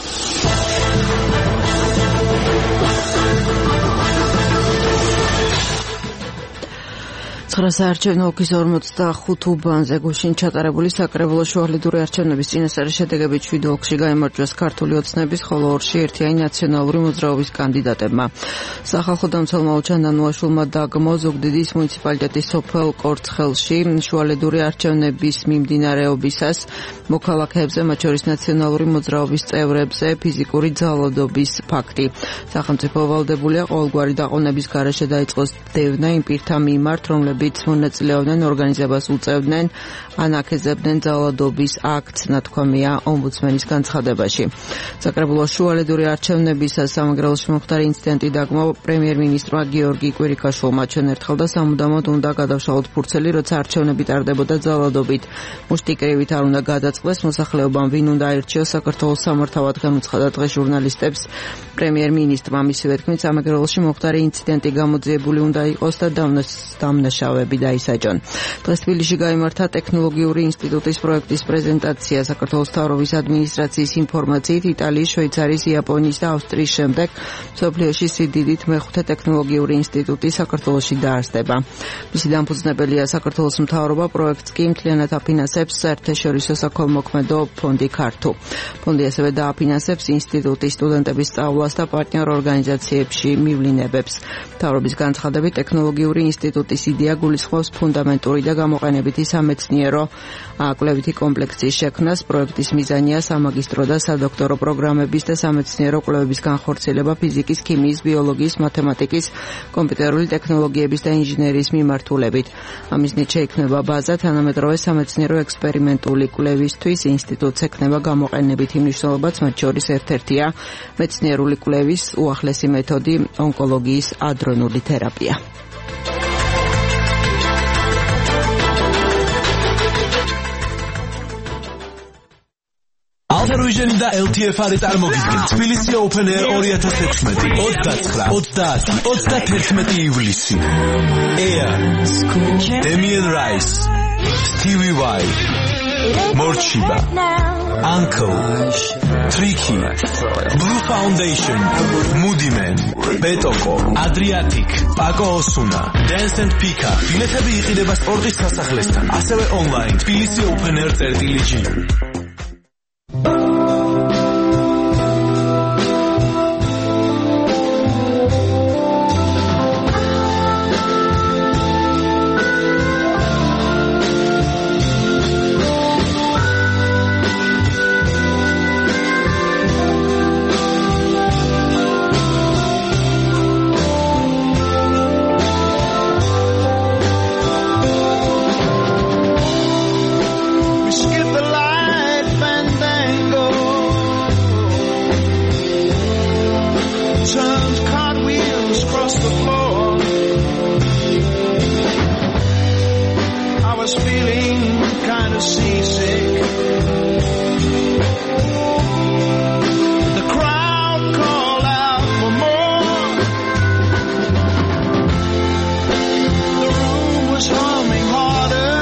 საარჩევნო ოლქის ორმოცდახუთ უბანზე გუშინ ჩატარებული საკრებულო შუალედური არჩევნების წინასწარი შედეგებით შვიდ ოლქში გაიმარჯვეს ქართული ოცნების, ხოლო ორში ერთიანი ნაციონალური მოძრაობის კანდიდატებმა. სახალხო დამცველმა უჩანდანუაშვილმა დაგმო ზუგდიდის მუნიციპალიტეტის სოფელ კორცხელში შუალედური არჩევნების მიმდინარეობისას მოქალაქეებზე, მათ შორის ნაციონალური მოძრაობის წევრებზე ფიზიკური ძალადობის ფაქტი. სახელმწიფო ვალდებულია ყოველგვარი დაყოვნების გარეშე დაიწყოს დევნა იმ პირთა მიმართ, რომლებიც მონაწილეობდნენ ორგანიზებას უწევდნენ ან აკერძებდნენ ძალადობის აქტს, ნათქვამია ომბუდსმენის განცხადებაში. საკრებულო შუალედური არჩევნებისას სამეგრელოში მომხდარი ინციდენტი დაგმო პრემიერ-მინისტრმა გიორგი კვირიკაშვილმა ჩვენ ერთხელ და სამუდამოდ უნდა გადავშალოთ ფურცელი, როცა არჩევნები ტარდებოდა ძალადობით. მუშტიკრივით არ უნდა გადაწყდეს მოსახლეობამ, ვინ უნდა აირჩიოს საქართველოს სამართავად, განუცხადა დღეს ჟურნალისტებს პრემიერ-მინისტრმა. მისივე თქმით, სამეგრელოში მომხდარი ინციდენტი გამოძიებული უნდა იყოს და დამნაშავეები დაისაჯონ. დღეს თბილისში გაიმართა ტექნოლოგიური ინსტიტუტის პროექტის პრეზენტაცია. საქართველოს მთავრობის ადმინისტრაციის ინფორმაციით, იტალიის, შვეიცარიის, იაპონიის და ავსტრიის შემდეგ მსოფლიოში სიდიდით მეხუთე ტექნოლოგიური ინსტიტუტი საქართველოში დაარსდება. მისი დამფუძნებელია საქართველოს მთავრობა, პროექტს კი მთლიანად აფინანსებს საერთაშორისო საქველმოქმედო ფონდი ქართუ. ფონდი ასევე დააფინანსებს ინსტიტუტის სტუდენტების სწავლას და პარტნიორ ორგანიზაციებში მივლინებებს. მთავრობის განცხადებით, ტექნოლოგიური ინსტიტუტის იდეა გულისხმობს ფუნდამენტური და გამოყენებითი სამეცნიერო კვლევითი კომპლექსის შექმნას. პროექტის მიზანია სამაგისტრო და სადოქტორო პროგრამების და სამეცნიერო კვლევების განხორციელება ფიზიკის, ქიმიის, ბიოლოგიის, მათემატიკის, კომპიუტერული ტექნოლოგიების და ინჟინერიის მიმართულებით. ამისნით შეიქმნება ბაზა თანამედროვე სამეცნიერო ექსპერიმენტული კვლევისთვის. ინსტიტუტს ექნება გამოყენებითი მნიშვნელობაც, მათ შორის ერთ-ერთია მეცნიერული კვლევის უახლესი მეთოდი ონკოლოგიის ადრონული თერაპია. Alpha და ელ თი ეფ არის წარმოგიდგენ თბილისი Open Air two thousand sixteen ოცდაათი, ოცდაათი, ოცდაათი ივლისი. Air, Damien Rice, Stevie Y, Morchiba, Uncle, Tricky, Blue Foundation, Moody Man, Betoko, Adriatic, Paco Osuna, Dance and Pika. ბილეთები იყიდება სპორტის სასახლესთან, ასევე online თბილისი Open Air წერტილი ჯი. Skip the line. to seasick. The crowd called out for more. The room was humming harder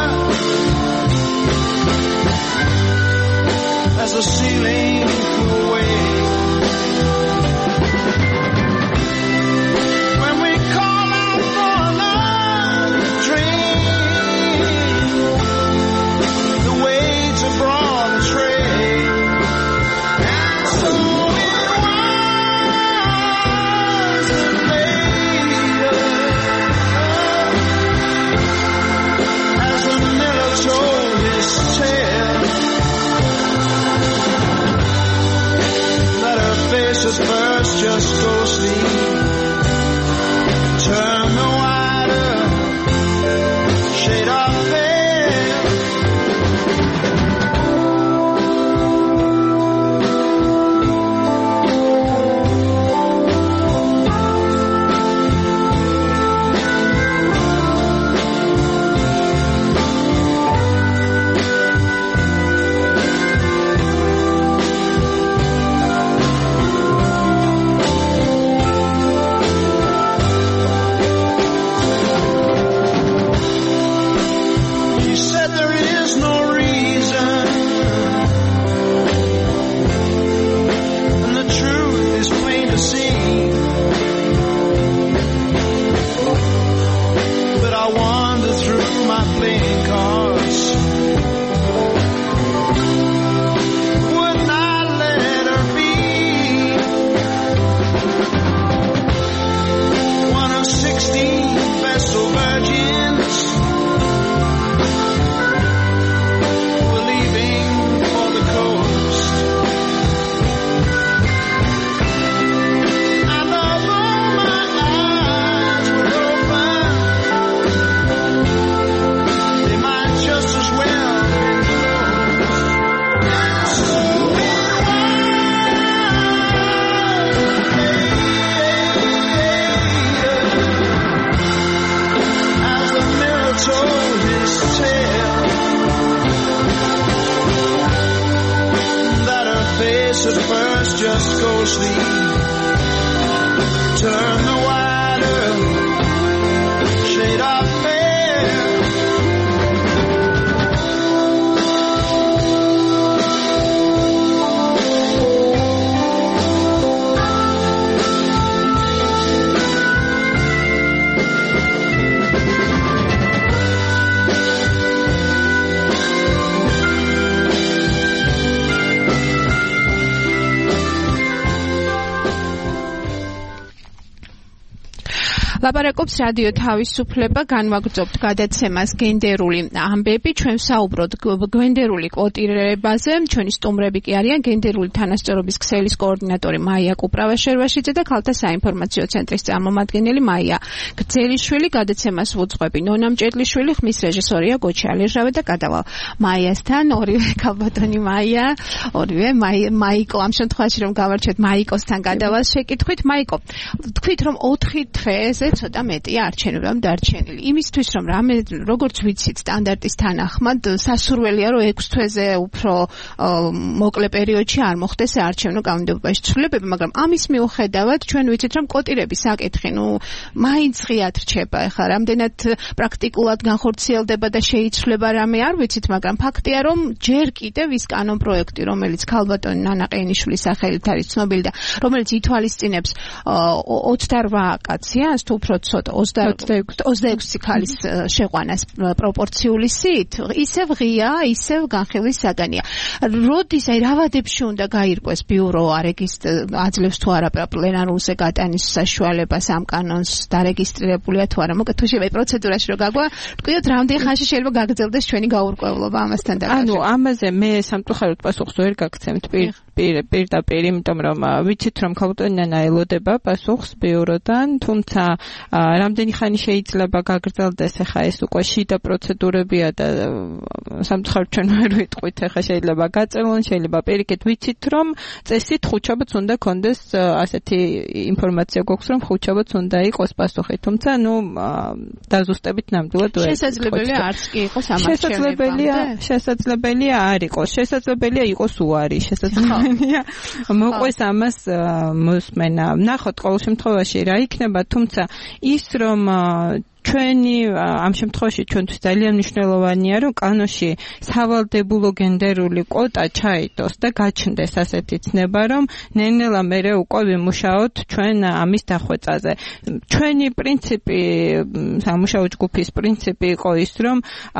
as the ceiling flew away. When we call out for another drink, the waves have brought a tray. And so it was that later, as the miller told his tale, that her face was first just ghostly, turn the wider shade of pale. He said there is no reason, and the truth is plain to see, but I wander through my playing cards, would not let her be one of sixteen vessel virgins were leaving for the coast. And although my eyes were open, they might just as well be closed. So it was as the mirror told his tale, that her face at first just ghostly, turn the wider shade of pale. ლაპარაკობს რადიო თავისუფლება, განვაგრძობთ გადაცემას გენდერული ამბები, ჩვენ საუბრობთ გენდერული კვოტირებაზე, ჩვენი სტუმრები კი არიან გენდერული თანასწორობის ქსელის კოორდინატორი მაია კუპრავაშერვაშიძე და ქალთა საინფორმაციო ცენტრის წარმომადგენელი მაია გრძელიშვილი, გადაცემას ვუძღვები ნონა მჭედლიშვილი, ხმის რეჟისორია გოჩი ალირჟავე და გადავალ მაიასთან, ორივე ქალბატონი მაია, ორივე მაიკო, ამ შემთხვევაში რომ გავარჩიოთ მაიკოსთან გადავალ შეკითხვით. მაიკო, თქვით რომ ოთხი თვეზე ცოტა მეტია არჩევნებამ დარჩენილი. იმისთვის რომ რამე როგორც ვიცით სტანდარტის თანახმად სასურველია რომ ექვს თვეზე უფრო მოკლე პერიოდში არ მოხდეს საარჩევნო კანონმდებლობაში ცვლილებები, მაგრამ ამის მიუხედავად ჩვენ ვიცით რომ კოტირების საკითხი ნუ მაინც ღიად რჩება. ეხლა რამდენად პრაქტიკულად განხორციელდება და შეიცვლება რამე არ ვიცით, მაგრამ ფაქტია რომ ჯერ კიდევ ის კანონ პროექტი, რომელიც ქალბატონი ნანა ყენიშვილის სახელით არის ცნობილი და რომელიც ითვალისწინებს ოცდაორ კაციანს თუ უფრო ცოტა ოცდაექვსი ქალის შეყვანას პროპორციული სიით, ისევ ღია, ისევ განხილვის საგანია. როდის აი რავადებში უნდა გაირკვეს ბიურო აძლევს თუ არა პლენარულზე გატანის საშუალებას ამ კანონს, დარეგისტრირებულია თუ არა. მოკეთ თუ შეიძლება პროცედურაში რომ გაგვა, თქვიოთ რამდენი ხანში შეიძლება გაგრძელდეს ჩვენი გაურკვევლობა ამასთან დაკავშირებით. ანუ ამაზე მე სამწუხაროდ პასუხს ვერ გაგცემთ. პირდაპირ, იმიტომ რომ ვიცით რომ ქალბატონი ელოდება პასუხს ბიუროდან, თუმცა რამდენი ხანი შეიძლება გაგრძელდეს ახლა ეს უკვე შიდა პროცედურებია და სამწუხაროდ ჩვენ ვერ ვიტყვით ახლა შეიძლება გაწევლონ, შეიძლება პირიქით ვიცით რომ წესით ხუთშაბათს უნდა კონდეს ასეთი ინფორმაცია გვაქვს რომ ხუთშაბათს უნდა იყოს პასუხი, თუმცა ნუ დაზუსტებით ნამდვილად ვერ შესაძლებელია არც კი იყოს ამარჩევნებამდე. შესაძლებელია არ იყოს, შესაძლებელია იყოს უარი, შესაძლებელია მოყვეს ამას მოსმენა. ნახოთ ყოველ შემთხვევაში რა იქნება, თუმცა ის რომ ჩვენი ამ შემთხვევაში ჩვენთვის ძალიან მნიშვნელოვანია რომ კანონში სავალდებულო გენდერული კვოტა ჩაიდოს და გაჩნდეს ასეთი ცნება რომ ნელ-ნელა მერე უკვე ვიმუშაოთ ჩვენ ამის დახვეწაზე. ჩვენი პრინციპი სამუშაო ჯგუფის პრინციპი იყო ის რომ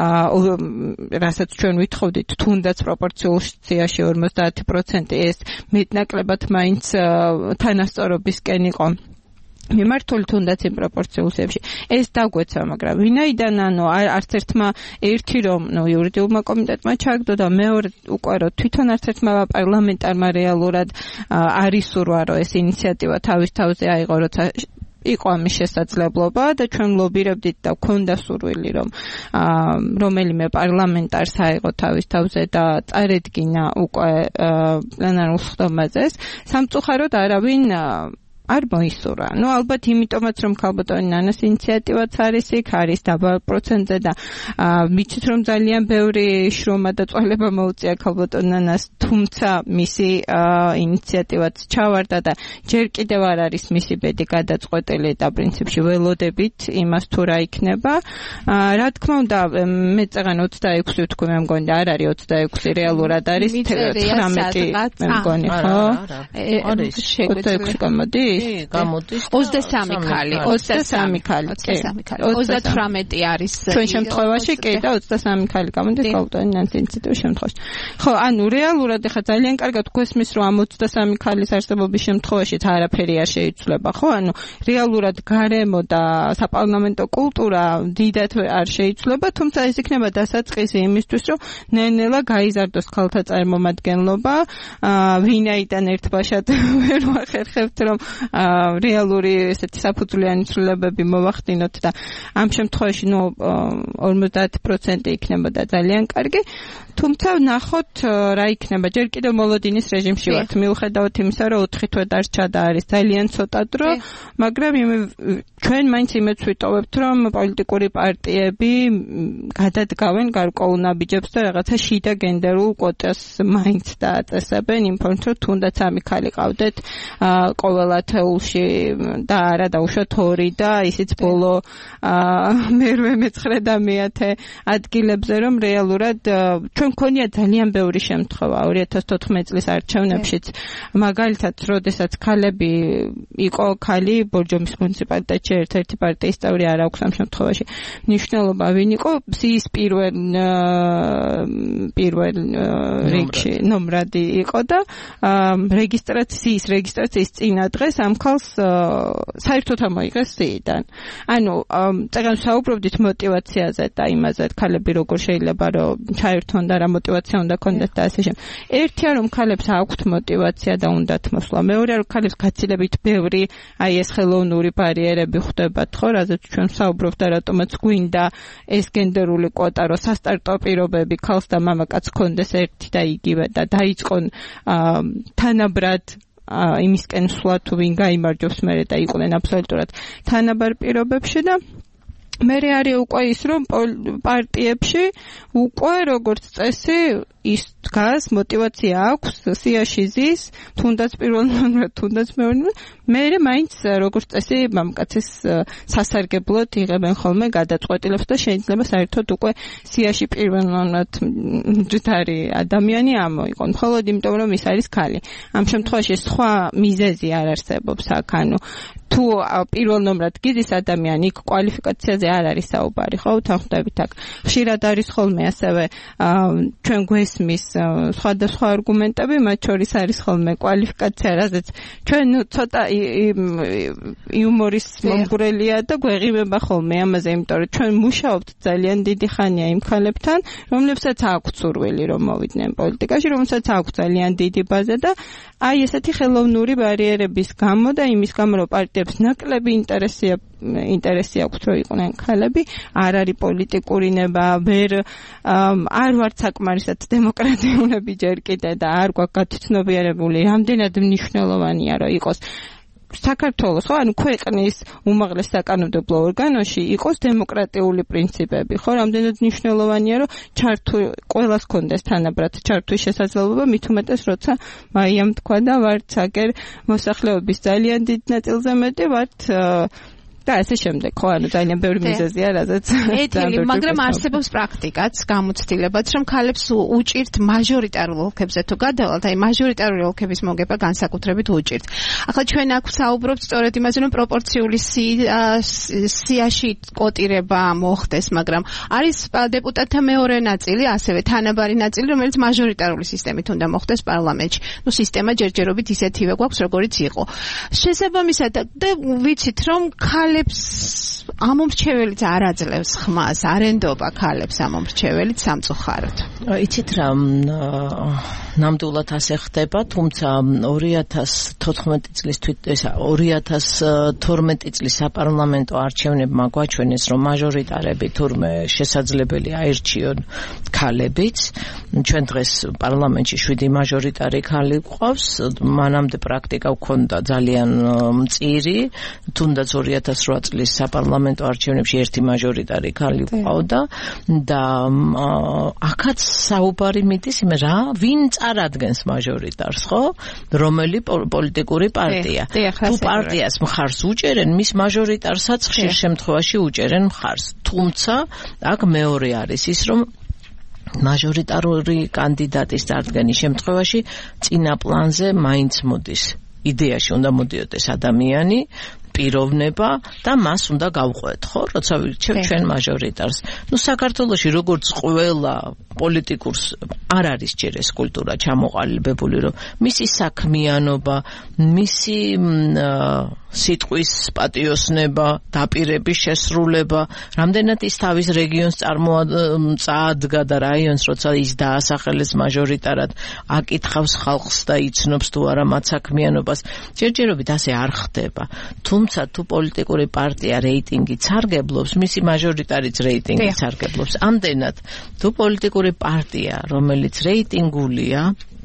რასაც ჩვენ ვითხოვდით თუნდაც პროპორციულ სიაში ორმოცდაათი პროცენტი ეს მეტნაკლებად მაინც თანასწორობისკენ იყო მიმართული თუნდაც იმ პროპორციულებში ეს დაგვეცა, მაგრამ ვინაიდან ანუ არც ერთმა ერთი რომ ნუ იურიდიულმა კომიტეტმა ჩაგდო და მეორე უკვე რომ თვითონ არც ერთმა პარლამენტარმა რეალურად არ ისურვა რომ ეს ინიციატივა თავის თავზე აიღო, როცა იყო ამის შესაძლებლობა და ჩვენ ლობირებდით და გვქონდა სურვილი რომ რომელიმე პარლამენტარს აიღო თავის თავზე და წარედგინა უკვე პლენარულ სხდომაზე. სამწუხაროდ არავინ არ მოისურვა. ნუ ალბათ იმიტომაც რომ ქალბატონი ნანას ინიციატივაც არის იქ, არის დაბალ პროცენტზე და მიცით რომ ძალიან ბევრი შრომა და წვალება მოუწია ქალბატონ ნანას, თუმცა მისი ინიციატივაც ჩავარდა და ჯერ კიდევ არ არის მისი ბედი გადაწყვეტილი და პრინციპში ველოდებით იმას თუ რა იქნება. რა თქმა უნდა მე წაღან ოცდაექვსი ვთქვი, მე მგონი არ არის ოცდაექვსი რეალურად არის თერთმეტი მე მგონი ხო? ოცდაექვსი გამოდი? გამოდის ოცდასამი ქალი, ოცდასამი ქალი, ოცდათვრამეტი არის ჩვენ შემთხვევაში კი და ოცდასამი ქალი გამოდის ქალბატონი ნანსის ინიციატივის შემთხვევაში. ხო, ანუ რეალურად ახლა ძალიან კარგად გვესმის რომ ამ ოცდასამი ქალის არსებობის შემთხვევაში არაფერი არ შეიცვლება, ხო? ანუ რეალურად გარემო და საპარლამენტო კულტურა დიდად არ შეიცვლება, თუმცა ეს იქნება დასაწყისი იმისთვის, რომ ნელ-ნელა გაიზარდოს ქალთა წარმომადგენლობა, ვინაიდან ერთბაშად ვერ ვახერხებთ რომ რეალური ესეთი საფუძვლიანი ცვლილებები მოვახდინოთ და ამ შემთხვევაში ნუ ორმოცდაათი პროცენტი იქნებოდა ძალიან კარგი. თუმცა ნახოთ რა იქნება. ჯერ კიდევ მოლოდინის რეჟიმში ვართ, მიუხედავად იმისა, რომ ოთხი თვე დარჩა და არის ძალიან ცოტა დრო, მაგრამ ჩვენ მაინც იმედს ვიტოვებთ, რომ პოლიტიკური პარტიები გადადგავენ გარკვეულ ნაბიჯებს და რაღაცა შიდა გენდერულ კვოტას მაინც დააწესებენ, იმ ფონდს რომ თუნდაც ამი ქალი ყავდეთ ყოველ ათეულში და არა დაუშვათ ორი და ისიც ბოლო მერვე მეცხრე და მეათე ადგილებზე რომ რეალურად ჩვენ მქონია ძალიან ბევრი შემთხვევა ორი ათას თოთხმეტი წლის არჩევნებშიც, მაგალითად, როდესაც ქალები იყო ქალი ბორჯომის მუნიციპალიტეტში ერთ-ერთი პარტიის წევრი არ აქვს ამ შემთხვევაში მნიშვნელობა ვინ იყო, სიის პირველ პირველ რიგში ნომრადი იყო და რეგისტრაციის რეგისტრაციის წინა დღეს ამ ქალს საერთოდ ამოიღეს სიიდან. ანუ წეგან საუბრობდით მოტივაციაზე და იმაზე, ქალები როგორ შეიძლება რომ ჩაერთონ და რა მოტივაცია უნდა ქონდეთ და ასე შემდეგ. ერთია რომ ქალებს აქვთ მოტივაცია და უნდათ მოსვლა. მეორეა რომ ქალებს გაცილებით ბევრი აი ეს ხელოვნური ბარიერები ხვდებათ, ხო, რაზეც ჩვენ საუბრობთ და რატომაც გვინდა ეს გენდერული კვოტა, რომ სასტარტო პირობები ქალს და მამაკაცს ქონდეს ერთი და იგივე და დაიწყონ თანაბრად იმისკენ სვლა თუ ვინ გაიმარჯვებს მერე და იყვნენ აბსოლუტურად თანაბარ პირობებში და მერე არის უკვე ის რომ პარტიებში უკვე როგორც წესი ის დგას, მოტივაცია აქვს, სიაში ზის, თუნდაც პირველ ნომრად, თუნდაც მეორე, მერე მაინც როგორც წესი მამკაცის სასარგებლოდ იღებენ ხოლმე გადაწყვეტილებს და შეიძლება საერთოდ უკვე სიაში პირველ ნომრად მჯდარი ადამიანი ამოიყონ, მხოლოდ იმიტომ რომ ის არის ქალი. ამ შემთხვევაში სხვა მიზეზი არ არსებობს აქ, ანუ თუ პირველ ნომრად გიზის ადამიანი იქ კვალიფიკაციაზე არ არის საუბარი, ხო, თანხმდებით აქ. ხშირად არის ხოლმე ასევე ჩვენ გვესმის სხვადასხვა არგუმენტები, მათ შორის არის ხოლმე კვალიფიკაცია, რაზეც ჩვენ ნუ ცოტა იუმორის მომგვრელია და გვეღიმება ხოლმე ამაზე, იმიტომ რომ ჩვენ მუშაობთ ძალიან დიდი ხანია იმ ხალებთან, რომლებსაც აქვთ სურვილი რომ მოვიდნენ პოლიტიკაში, რომელსაც აქვთ ძალიან დიდი ბაზა და აი ესეთი ხელოვნური ბარიერების გამო და იმის გამო რომ პარტიებს ნაკლები ინტერესი ინტერესი აქვს რომ იყვნენ ქალები, არ არის პოლიტიკური ნება, ვერ არ ვართ საკმარისად დემოკრატიულები ჯერ კიდე და არ გვაქვს გათვითნობიერებული, რამდენად მნიშვნელოვანია რომ იყოს საქართველოს, ხო, ანუ ქვეყნის უმაღლეს საკანონმდებლო ორგანოში იყოს დემოკრატიული პრინციპები, ხო, რამდენად მნიშვნელოვანია რომ ჩართული ყველას კონდეს თანაბრად ჩართვის შესაძლებლობა, მით უმეტეს როცა მაიამ თქვა და ვართ აგერ მოსახლეობის ძალიან დიდ ნაწილზე მეტი ვართ და ასე შემდეგ, ხო, ანუ ძალიან ბევრი მიზეზია, რაზეც ეთილი, მაგრამ არსებობს პრაქტიკაც, გამოცდილებაც, რომ ქალებს უჭირთ მაჟორიტარულ ოლქებზე თუ გადავალთ, აი მაჟორიტარული ოლქების მოგება განსაკუთრებით უჭირთ. ახლა ჩვენ აქ საუბრობთ სწორედ იმაზე, რომ პროპორციული სიაში კოტირება მოხდეს, მაგრამ არის დეპუტატთა მეორე ნაწილი, ასევე თანაბარი ნაწილი, რომელიც მაჟორიტარული სისტემით უნდა მოხდეს პარლამენტში. ნუ სისტემა ჯერჯერობით ისეთივე გვაქვს, როგორიც იყო. შესაბამისად და ვიცით, რომ ქალ ამომრჩეველიც არ აძლევს ხმას, არენდობა ქალებს ამომრჩეველიც სამწუხაროდ. იცით რა, ნამდვილად ასე ხდება, თუმცა ორი ათას თოთხმეტი წლის ორი ათას თორმეტი წლის საპარლამენტო არჩევნებმა გვაჩვენეს, რომ მაჟორიტარები თურმე შესაძლებელი აირჩიონ ქალებიც. ჩვენ დღეს პარლამენტში შვიდი მაჟორიტარი ქალი გვყავს, მანამდე პრაქტიკა გვქონდა ძალიან მწირი, თუნდაც ორი ათას რვა წლის საპარლამენტო არჩევნებში ერთი მაჟორიტარი ქალი გვყავდა და აქაც საუბარი მიდის იმ რა, ვინ წარადგენს მაჟორიტარს, ხო? რომელი პოლიტიკური პარტია. თუ პარტიას მხარს უჭერენ, მის მაჟორიტარსაც ხშირ შემთხვევაში უჭერენ მხარს. თუმცა აქ მეორე არის ის, რომ მაჟორიტარული კანდიდატის წარდგენის შემთხვევაში წინა პლანზე მაინც მოდის. იდეაში უნდა მოდიოდეს ადამიანი, პიროვნება და მას უნდა გავყვეთ, ხო, როცა ვირჩევ ჩვენ მაჟორიტარს. ნუ საქართველოში როგორც ყველა პოლიტიკურს არ არის ჯერ ეს კულტურა ჩამოყალიბებული, რომ მისი საქმიანობა, მისი სიტყვის პატიოსნება, დაპირების შესრულება, რამდენად ის თავის რეგიონს წარმოადგენდა და რაიონს, როცა ის დაასახელეს მაჟორიტარად, აკითხავს ხალხს და იცნობს თუ არა მათ საქმიანობას, ჯერჯერობით ასე არ ხდება. თუმცა თუ პოლიტიკური პარტია რეიტინგით სარგებლობს, მისი მაჟორიტარიც რეიტინგით სარგებლობს. ამდენად, თუ პოლიტიკური პარტია, რომელიც რეიტინგულია,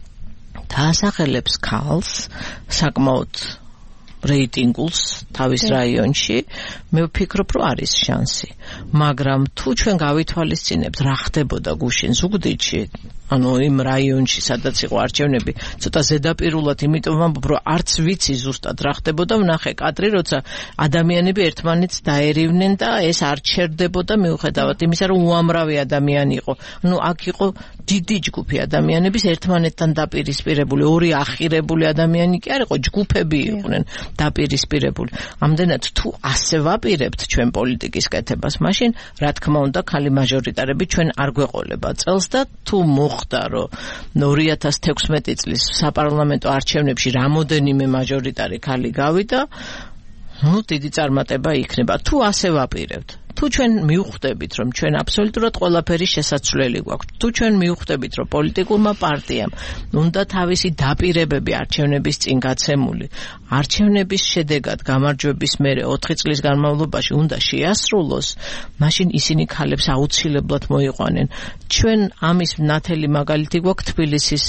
დაასახელებს ქალს, საკმაოდ რეიტინგულს თავის რაიონში, მე ვფიქრობ, რომ არის შანსი. მაგრამ თუ ჩვენ გავითვალისწინებთ, რა ხდებოდა გუშინ ზუგდიდში, ანუ იმ რაიონში, სადაც იყო არჩევნები, ცოტა ზედაპირულად, იმიტომ ვამბობ, რომ არც ვიცი ზუსტად რა ხდებოდა, ვნახე კადრი, როცა ადამიანები ერთმანეთს დაერივნენ და ეს არ ჩერდებოდა მიუხედავად იმისა, რომ უამრავი ადამიანი იყო. ანუ აქ იყო დიდი ჯგუფი ადამიანების ერთმანეთთან დაპირისპირებული, ორი ახირებული ადამიანი კი არ იყო, ჯგუფები იყვნენ დაპირისპირებული. ამდენად თუ ასე ვაპირებთ ჩვენ პოლიტიკის კეთებას, მაშინ რა თქმა უნდა ქალი მაჟორიტარები ჩვენ არ გვეყოლება წელს და თუ მოხდა რომ ორი ათას თექვსმეტი წლის საპარლამენტო არჩევნებში რამოდენიმე მაჟორიტარი ქალი გავიდა, ნუ დიდი წარმატება იქნება. თუ ასე ვაპირებთ, თუ ჩვენ მივხვდებით, რომ ჩვენ აბსოლუტურად ყველაფერი შესაძლებელი გვაქვს, თუ ჩვენ მივხვდებით, რომ პოლიტიკურმა პარტიამ უნდა თავისი დაპირებები არჩევნების წინ გაცემული, არჩევნების შედეგად გამარჯვების მერე ოთხი წლის განმავლობაში უნდა შეასრულოს, მაშინ ისინი ქალებს აუცილებლად მოიყვანენ. ჩვენ ამის ნათელი მაგალითი გვაქვს თბილისის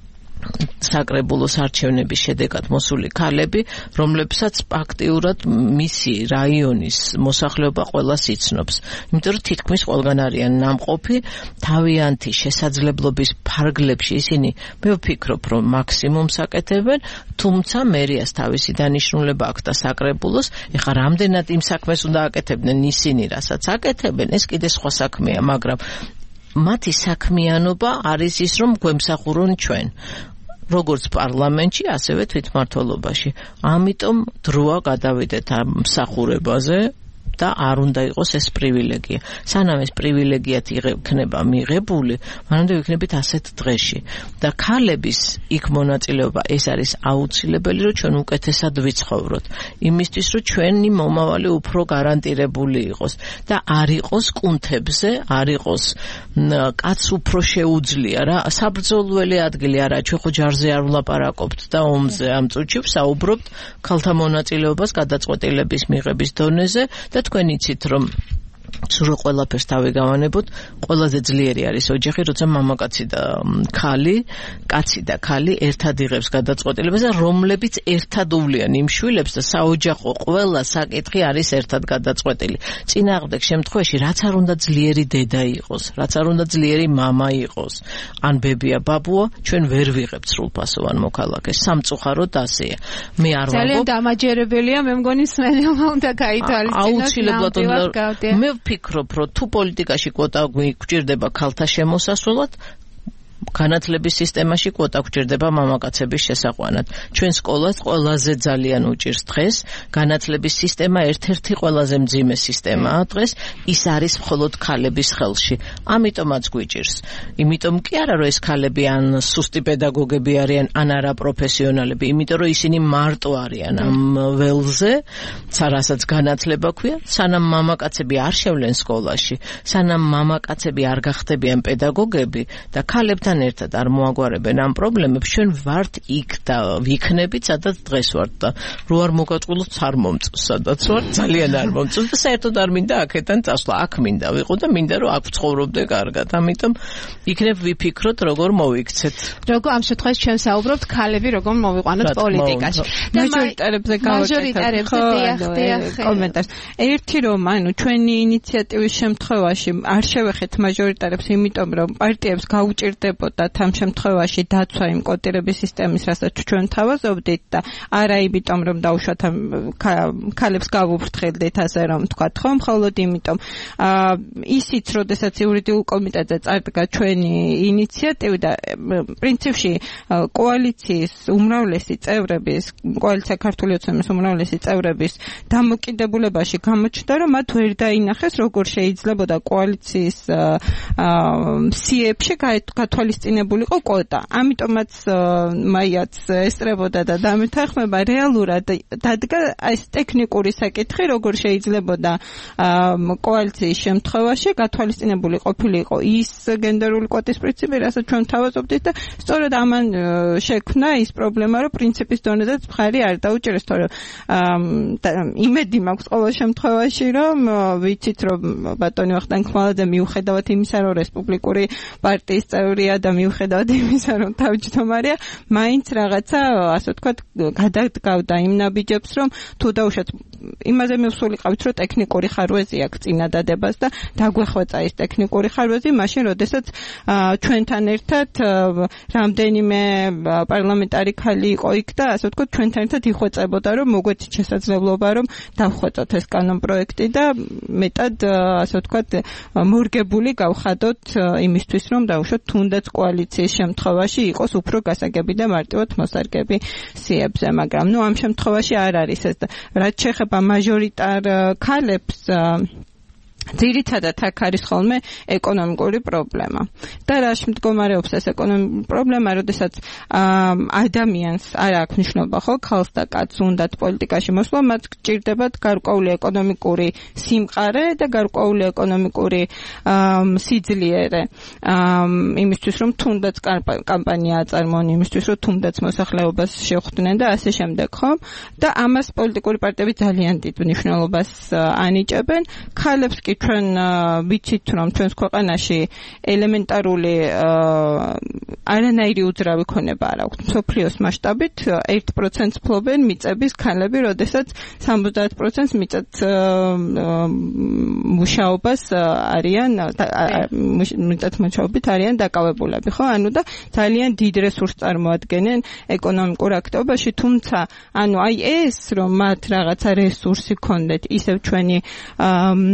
საკრებულოს არჩევნების შედეგად მოსული ქალები, რომლებსაც ფაქტიურად მისი რაიონის მოსახლეობა ყველას იცნობს. იმიტომ რომ თითქმის ყველგან არიან ნამყოფი, თავიანთი შესაძლებლობის ფარგლებში ისინი მე ვფიქრობ, რომ მაქსიმუმს აკეთებენ, თუმცა მერიას თავისი დანიშნულება აქვს და საკრებულოს, ეხლა რამდენად იმ საქმეს უნდა აკეთებდნენ ისინი, რასაც აკეთებენ, ეს კიდე სხვა საქმეა, მაგრამ მათი საქმიანობა არის ის, რომ გვემსახურონ ჩვენ. როგორც პარლამენტში, ასევე თვითმმართველობაში. ამიტომ დროა გადავიდეთ ამ მსახურებაზე და არ უნდა იყოს ეს პრივილეგია. სანამ ეს პრივილეგიათ იქნება მიღებული, მანამდე ვიქნებით ასეთ დღეში. და ქალების იქ მონაწილეობა ეს არის აუცილებელი, რომ ჩვენ უკეთესად ვიცხოვროთ. იმისთვის, რომ ჩვენი მომავალი უფრო გარანტირებული იყოს და არ იყოს კუნთებზე, არ იყოს კაც უფრო შეუძლია რა, საბრძოლველი ადგილი არა, ჩვენ ხო ჯარზე არ ვლაპარაკობთ და ომზე ამ წუთში ვსაუბრობთ ქალთა მონაწილეობას გადაწყვეტილების მიღების დონეზე და თქვენ იცით რომ სულ ყველაფერს თავი გავანებოთ, ყველაზე ძლიერი არის ოჯახი, როცა მამაკაცი და ქალი, კაცი და ქალი ერთად იღებს გადაწყვეტილებას და რომლებიც ერთად უვლიან იმ შვილებს და საოჯახო ყველა საკითხი არის ერთად გადაწყვეტილი. წინააღმდეგ შემთხვევაში რაც არ უნდა ძლიერი დედა იყოს, რაც არ უნდა ძლიერი მამა იყოს, ან ბებია ბაბუა, ჩვენ ვერ ვიღებთ სრულფასოვან მოქალაქეს. სამწუხაროდ ასეა. მე არ ვამბობ. ძალიან დამაჯერებელია, მე მგონი სვენელმა უნდა გაითვალისწინოს. აუცილებლად უნდა. მე ვფიქრობ, რომ თუ პოლიტიკაში კვოტა გვჭირდება ქალთა შემოსასვლელად, განათლების სისტემაში კვოტა გვჭირდება მამაკაცების შესაყვანად. ჩვენ სკოლას ყველაზე ძალიან უჭირს დღეს, განათლების სისტემა ერთ-ერთი ყველაზე მძიმე სისტემაა დღეს, ის არის მხოლოდ ქალების ხელში. ამიტომაც გვიჭირს. იმიტომ კი არა, რომ ეს ქალები ან სუსტი პედაგოგები არიან, ან არა პროფესიონალები, იმიტომ რომ ისინი მარტო არიან ამ ველზე, რასაც განათლება ქვია, სანამ მამაკაცები არ შევლენ სკოლაში, სანამ მამაკაცები არ გახდებიან პედაგოგები და ქალებთან ერთად არ მოაგვარებენ ამ პრობლემებს, ჩვენ ვართ იქ და ვიქნებით, სადაც დღეს ვართ და რო არ მოგაწყვილოთ არ მომწონს, სადაც ვართ ძალიან არ მომწონს და საერთოდ არ მინდა აქედან წასვლა, აქ მინდა ვიყო და მინდა რომ აქ ვცხოვრობდე კარგად. ამიტომ იქნებ ვიფიქროთ როგორ მოვიქცეთ. როგორ ამ შემთხვევაში ჩვენ საუბრობთ ქალები როგორ მოვიყვანოთ პოლიტიკაში. და მაჟორიტარებზე გავაკეთებ კომენტარს. ერთი რომ ანუ ჩვენი ინიციატივის შემთხვევაში არ შევეხეთ მაჟორიტარებს, იმიტომ რომ პარტიებს გაუჭირდება ამ შემთხვევაში დაცვა იმ კოტირების სისტემის, რასაც ჩვენ თავაზობდით და არა იმიტომ რომ დაუშვათ ქალებს გავუფრთხილდით, ასე რომ ვთქვათ, ხო, მხოლოდ იმიტომ ისიც, როდესაც იურიდიულ კომიტეტზე წარდგა ჩვენი ინიციატივა და პრინციპში კოალიციის უმრავლესი წევრების, კოალიცია ქართული ოცნების უმრავლესი წევრების დამოკიდებულებაში გამოჩნდა, რომ მათ ვერ დაინახეს, როგორ შეიძლებოდა კოალიციის სიებში გათვალისწინებულიყო კვოტა. ამიტომაც მაიაც ესწრებოდა და დამეთანხმება რეალურად დადგა ეს ტექნიკური საკითხი, როგორ შეიძლებოდა კოალიციის შემთხვევაში გათვალისწინებული ყოფილიყო ის გენდერული კვოტის პრინციპი, რასაც ჩვენ თავაზობდით და სწორედ ამან შექმნა ის პრობლემა, რომ პრინციპის დონეზეც მხარი არ დაუჭერეს, თორემ იმედი მაქვს ყოველ შემთხვევაში, რომ ვიცით, რომ ბატონი ვახტანგ ხმალაძე მიუხედავად იმისა, რომ რესპუბლიკური პარტიის წევრია და მიუხედავად იმისა, რომ თავმჯდომარეა, მაინც რაღაცა, ასე ვთქვათ, გადადგავდა იმ ნაბიჯებს, რომ თუ დაუშვათ იმაზე მივსულიყავით, რომ ტექნიკური ხარვეზი აქვს წინადადებას და დაგვეხვეწა ის ტექნიკური ხარვეზი, მაშინ, როდესაც ჩვენთან ერთად რამდენიმე პარლამენტარი ქალი იყო იქ და ასე ვთქვათ, ჩვენთან ერთად იხვეწებოდა, რომ მოგვეცით შესაძლებლობა, რომ დავხვეწოთ ეს კანონპროექტი და მეტად, ასე ვთქვათ, მორგებული გავხადოთ იმისთვის, რომ დაუშვათ თუნდაც კოალიციის შემთხვევაში იყოს უფრო გასაგები და მარტივად მოსარგები სიებზე, მაგრამ ნუ ამ შემთხვევაში არ არის ეს და რაც შეეხება მაჟორიტარ ქალებს, ძირითადად აქ არის ხოლმე ეკონომიკური პრობლემა. და რაში მდგომარეობს ეს ეკონომიკური პრობლემა, როდესაც ადამიანს არ აქვს მნიშვნელობა, ხო, ქალს და კაცს უნდათ პოლიტიკაში მოსვლა, მათ გჭირდებათ გარკვეული ეკონომიკური სიმყარე და გარკვეული ეკონომიკური სიძლიერე. იმისთვის, რომ თუნდაც კამპანია აწარმოონ, იმისთვის, რომ თუნდაც მოსახლეობას შეხვდნენ და ასე შემდეგ, ხო? და ამას პოლიტიკური პარტიები ძალიან დიდ მნიშვნელობას ანიჭებენ. ქალებს კი ჩვენ ვიცით, რომ ჩვენს ქვეყანაში ელემენტარული არანაირი უძრავი ქონება არ აქვს. მსოფლიოს მასშტაბით ერთ პროცენტს ფლობენ მიწების ქალები, როდესაც სამოცდაათ პროცენტს მიწად მუშაობას არიან, მიწად მუშაობით არიან დაკავებულები, ხო? ანუ და ძალიან დიდ რესურსს წარმოადგენენ ეკონომიკურ აქტივობაში, თუმცა ანუ აი ეს, რომ მათ რაღაცა რესურსი ქონდეთ, ისევ ჩვენი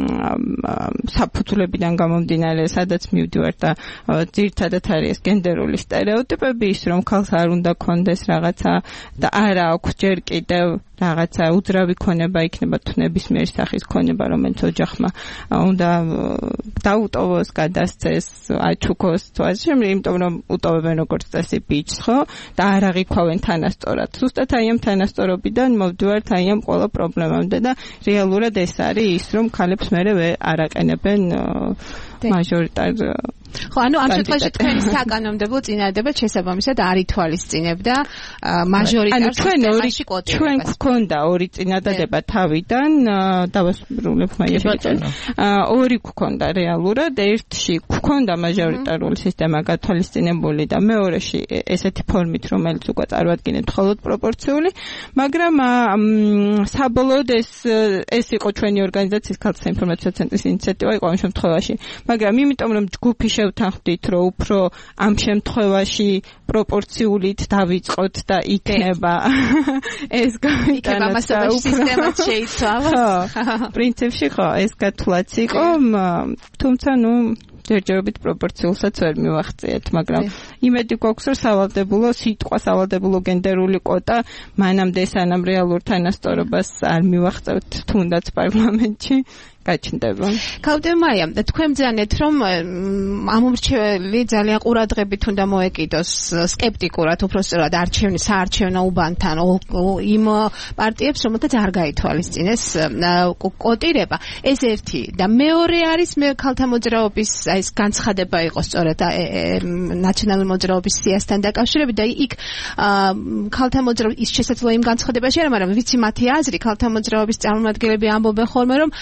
საფუძვლებიდან გამომდინარე, სადაც მივდივარ და ძირითადად არის გენდერული სტერეოტიპები, ის რომ ქალს არ უნდა კონდეს რაღაცა და არა აქვს ჯერ კიდევ რაღაცა უძრავი ქონება იქნება თუ ნებისმიერ სახის ქონება, რომელიც ოჯახმა უნდა დაუტოვოს, გადასცეს, აჩუქოს, თუ ასე შემდეგ, იმიტომ რომ უტოვებენ როგორც წესი ბიჭს, ხო? და არ აღიქვავენ თანასწორად. ზუსტად აი ამ თანასწორობიდან მოვდივართ აი ამ ყველა პრობლემამდე და რეალურად ეს არის ის, რომ ქალებს მერე არ აყენებენ მაჟორიტარ ხო, ანუ ამ შემთხვევაში თქვენი საკანონმდებლო წინადადება შესაბამისად არ ითვალისწინებდა მაჟორიტარ სისტემაში კვოტირებას. ჩვენ გვქონდა ორი წინადადება თავიდან, დავასრულებ მაჟორიტარ. ორი გვქონდა რეალურად, ერთში გვქონდა მაჟორიტარული სისტემა გათვალისწინებული და მეორეში ესეთი ფორმით, რომელიც უკვე წარმოადგენთ მხოლოდ პროპორციული, მაგრამ საბოლოოდ ეს ეს იყო ჩვენი ორგანიზაციის ქალთა საინფორმაციო ცენტრის ინიციატივა იყო ამ შემთხვევაში, მაგრამ იმიტომ რომ ჯგუფი შევთანხმდით, რომ უფრო ამ შემთხვევაში პროპორციულით დავიწყოთ და იქნება ეს გამიტანა სისტემაც შეიცვალა. ხო, პრინციპში ხო, ეს გათვლაც იყო, თუმცა ნუ ჯერჯერობით პროპორციულსაც ვერ მივახციეთ, მაგრამ იმედი გვაქვს, რომ სავალდებულო სიტყვა, სავალდებულო გენდერული კვოტა მანამდე სანამ რეალურ თანასწორობას არ მივახცევთ თუნდაც პარლამენტში გაჩნდება. კავდემაია, თქვენ ბრძანეთ, რომ ამომრჩეველი ძალიან ყურადღებით უნდა მოეკიდოს სკეპტიკურად, უბრალოდ არჩევნის საარჩევნო უბანთან იმ პარტიებს, რომელთაც არ გაითვალისწინეს კვოტირება. ეს ერთი და მეორე არის მე ქალთა მოძრაობის აი ეს განცხადება იყო სწორედ ნაციონალური მოძრაობის სიასთან დაკავშირებით და იქ ქალთა მოძრაობის ის შესაძლოა იმ განცხადებაში არა, მაგრამ ვიცი მათი აზრი, ქალთა მოძრაობის წარმომადგენლები ამბობენ ხოლმე, რომ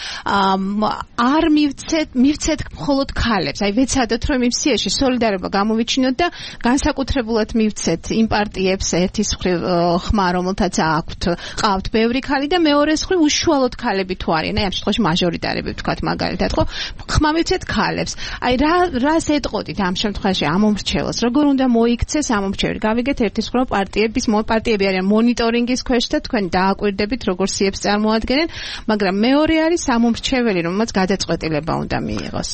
არ მივცეთ მივცეთ მხოლოდ ქალებს. აი ვეცადოთ რომ იმ სიაში სოლიდარობა გამოვიჩინოთ და განსაკუთრებულად მივცეთ იმ პარტიებს ერთის მხრივ ხმა, რომელთაც აქვთ ყავთ ბევრი ქალი და მეორეს მხრივ უშუალოდ ქალები თუ არიან, აი ამ შემთხვევაში მაჟორიტარები ვთქვათ მაგალითად, ხო? ხმა მივცეთ ქალებს. აი რა რას ეტყოდით ამ შემთხვევაში ამომრჩეველს? როგორ უნდა მოიქცეს ამომრჩეველი? გავიგეთ ერთის მხრივ პარტიების პარტიები არიან მონიტორინგის ქვეშ და თქვენ დააკვირდებით როგორ სიებს წარმოადგენენ, მაგრამ მეორე არის ამომრჩეველი, რომელსაც გადაწყვეტილება უნდა მიიღოს.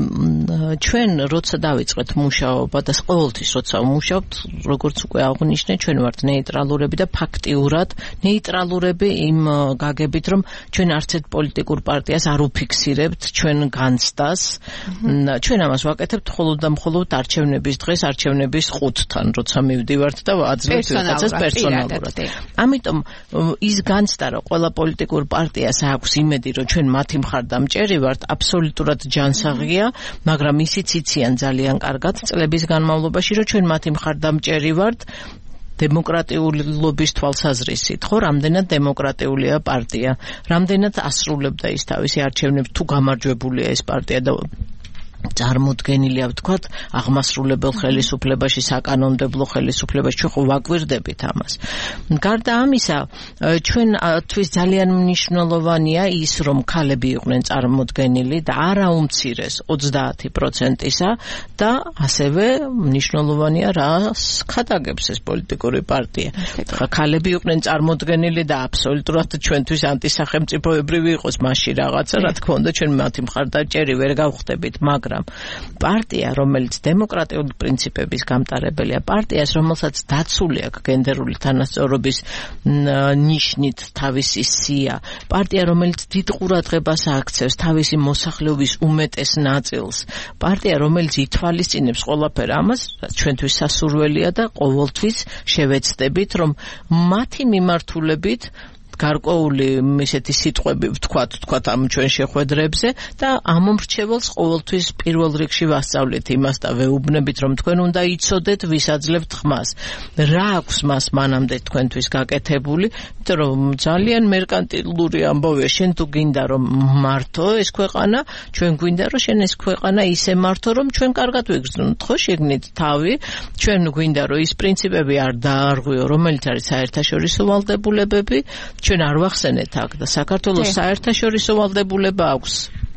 ჩვენ როცა დავიწყეთ მუშაობა და ყოველთვის როცა ვმუშაობთ, როგორც უკვე აღნიშნე, ჩვენ ვართ ნეიტრალურები და ფაქტიურად ნეიტრალურები იმ გაგებით, რომ ჩვენ არც ერთ პოლიტიკურ პარტიას არ უფიქსირებთ ჩვენ განცდას. ჩვენ ამას ვაკეთებთ მხოლოდ და მხოლოდ არჩევნების დღეს, არჩევნების ხუთთან, როცა მივდივართ და ვაძლევთ ვიღაცას პერსონალურად. ამიტომ ის განცდა, რომ ყველა პოლიტიკურ პარტიას აქვს იმედი, რომ ჩვენ მათი მხარდამჭერი ვართ, აბსოლუტურად ჯანსაღია, მაგრამ ისიც იციან ძალიან კარგად წლების განმავლობაში, რომ ჩვენ მათი მხარდამჭერი ვართ დემოკრატიულობის თვალსაზრისით, ხო, რამდენად დემოკრატიულია პარტია, რამდენად ასრულებდა ის თავისი არჩევნებს, თუ გამარჯვებულია ეს პარტია და წარმოდგენილია ვთქვათ აღმასრულებელ ხელისუფლებაში, საკანონმდებლო ხელისუფლებაში, ჩვენ ხო ვაკვირდებით ამას. გარდა ამისა, ჩვენთვის ძალიან მნიშვნელოვანია ის, რომ ქალები იყვნენ წარმოდგენილი და არა უმცირეს ოცდაათი პროცენტისა და ასევე მნიშვნელოვანია რას ხატაგებს ეს პოლიტიკური პარტია. ქალები იყვნენ წარმოდგენილი და აბსოლუტურად ჩვენთვის ანტისახელმწიფოებრივი იყოს მასში რაღაცა, რა თქმა უნდა, ჩვენ მათი მხარდამჭერი ვერ გავხდებით, მაგრამ პარტია, რომელიც დემოკრატიული პრინციპების გამტარებელია, პარტიას, რომელსაც დაცული აქვს გენდერული თანასწორობის ნიშნით თავისი სია, პარტია, რომელიც დიდ ყურადღებას აქცევს თავისი მოსახლეობის უმეტეს ნაწილს, პარტია, რომელიც ითვალისწინებს ყველაფერ ამას, ჩვენთვის სასურველია და ყოველთვის შევეცდებით, რომ მათი მიმართულებით გარკვეული ისეთი სიტყვები ვთქვათ, ვთქვათ ამ ჩვენ შეხვედრებზე და ამომრჩეველს ყოველთვის პირველ რიგში ვასწავლეთ იმას და ვეუბნებით, რომ თქვენ უნდა იცოდეთ, ვისაძლევთ ხმას. რა აქვს მას მანამდე თქვენთვის გაკეთებული, იმიტომ რომ ძალიან მერკანტილური ამბავია, შენ თუ გინდა რომ მართო ეს ქვეყანა, ჩვენ გვინდა რომ შენ ეს ქვეყანა ისე მართო, რომ ჩვენ კარგად ვიგრძნოთ, ხო, შეგნით თავი, ჩვენ გვინდა რომ ის პრინციპები არ დაარღვიო, რომელიც არის საერთაშორისო ვალდებულებები, ჩვენ არ ვახსენეთ აქ და საქართველოს საერთაშორისო ვალდებულება აქვს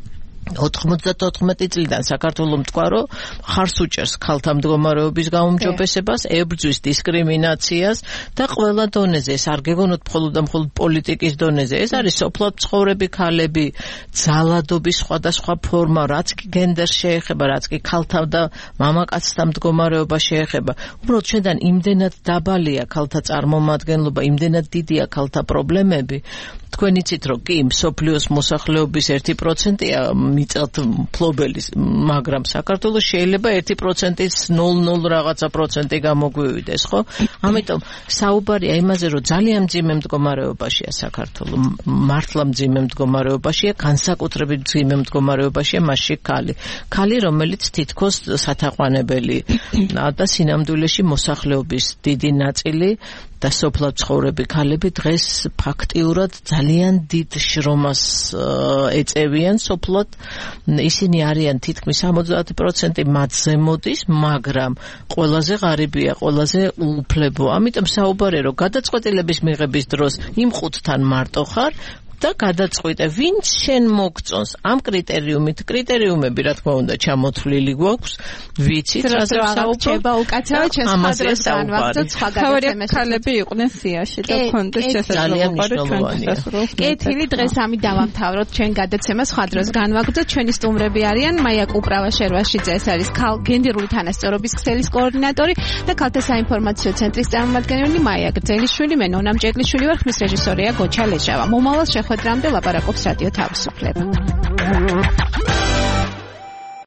ოთხმოცდათოთხმეტი წლიდან საქართველოს თქვა რომ ხარს უჭერს ქალთა მდგომარეობის გაუმჯობესებას, ებრძვის დისკრიმინაციას და ყველა დონეზე, ეს არ გეგონოთ მხოლოდ და მხოლოდ პოლიტიკის დონეზე, ეს არის სოფლად მცხოვრები ქალები, ძალადობის სხვადასხვა ფორმა, რაც კი გენდერს შეეხება, რაც კი ქალთა და მამაკაცთა მდგომარეობა შეეხება. უბრალოდ შედან იმდენად დაბალია ქალთა წარმომადგენლობა, იმდენად დიდია ქალთა პრობლემები. თქვენ იცით რომ კი მსოფლიოს მოსახლეობის ერთი პროცენტია მიწათ მფლობელის, მაგრამ საქართველოს შეიძლება ერთი პროცენტის ნულ ნულ რაღაცა პროცენტი გამოგვივიდეს, ხო? ამიტომ საუბარია იმაზე, რომ ძალიან მძიმე მდგომარეობაშია საქართველო, მართლა მძიმე მდგომარეობაშია, განსაკუთრებით მძიმე მდგომარეობაშია მასში ქალი. ქალი, რომელიც თითქოს სათაყვანებელი და სინამდვილეში მოსახლეობის დიდი ნაწილი და სოფლად ცხოვრები ქალები დღეს ფაქტიურად ძალიან დიდ შრომას ეწევიან სოფლად. ისინი არიან თითქმის სამოცდაათი პროცენტი მათზე მოდის, მაგრამ ყველაზე ღარიბია, ყველაზე უუფლებო. ამიტომ საუბარია, რომ გადაწყვეტილების მიღების დროს იმ ხუთთან მარტო ხარ და გადაწყვიტე, ვინც შენ მოგწონს ამ კრიტერიუმით, კრიტერიუმები რა თქმა უნდა ჩამოთვლილი გვაქვს, ვიცით რაზე საუბრობა უკაცრავად შესაძლოა განვაგრძოთ სხვა გადაცემას. ქალები იყვნენ სიაში და კონდეს შესაძლებლობა ჩვენ კეთილი დღეს ამით დავამთავროთ ჩვენ გადაცემას, სხვა დროს განვაგრძოთ. ჩვენი სტუმრები არიან მაია კუპრავა-შერვაშიძე, ეს არის გენდერული თანასწორობის ქსელის კოორდინატორი და ქალთა საინფორმაციო ცენტრის წარმომადგენელი მაია გრძელიშვილი, მე ნონა მჭეკლიშვილი ვარ, ხმის რეჟისორია გოჩა ლეჟავა. მომავალ შეხვედრამდე ლაპარაკობს რადიო თავისუფლება.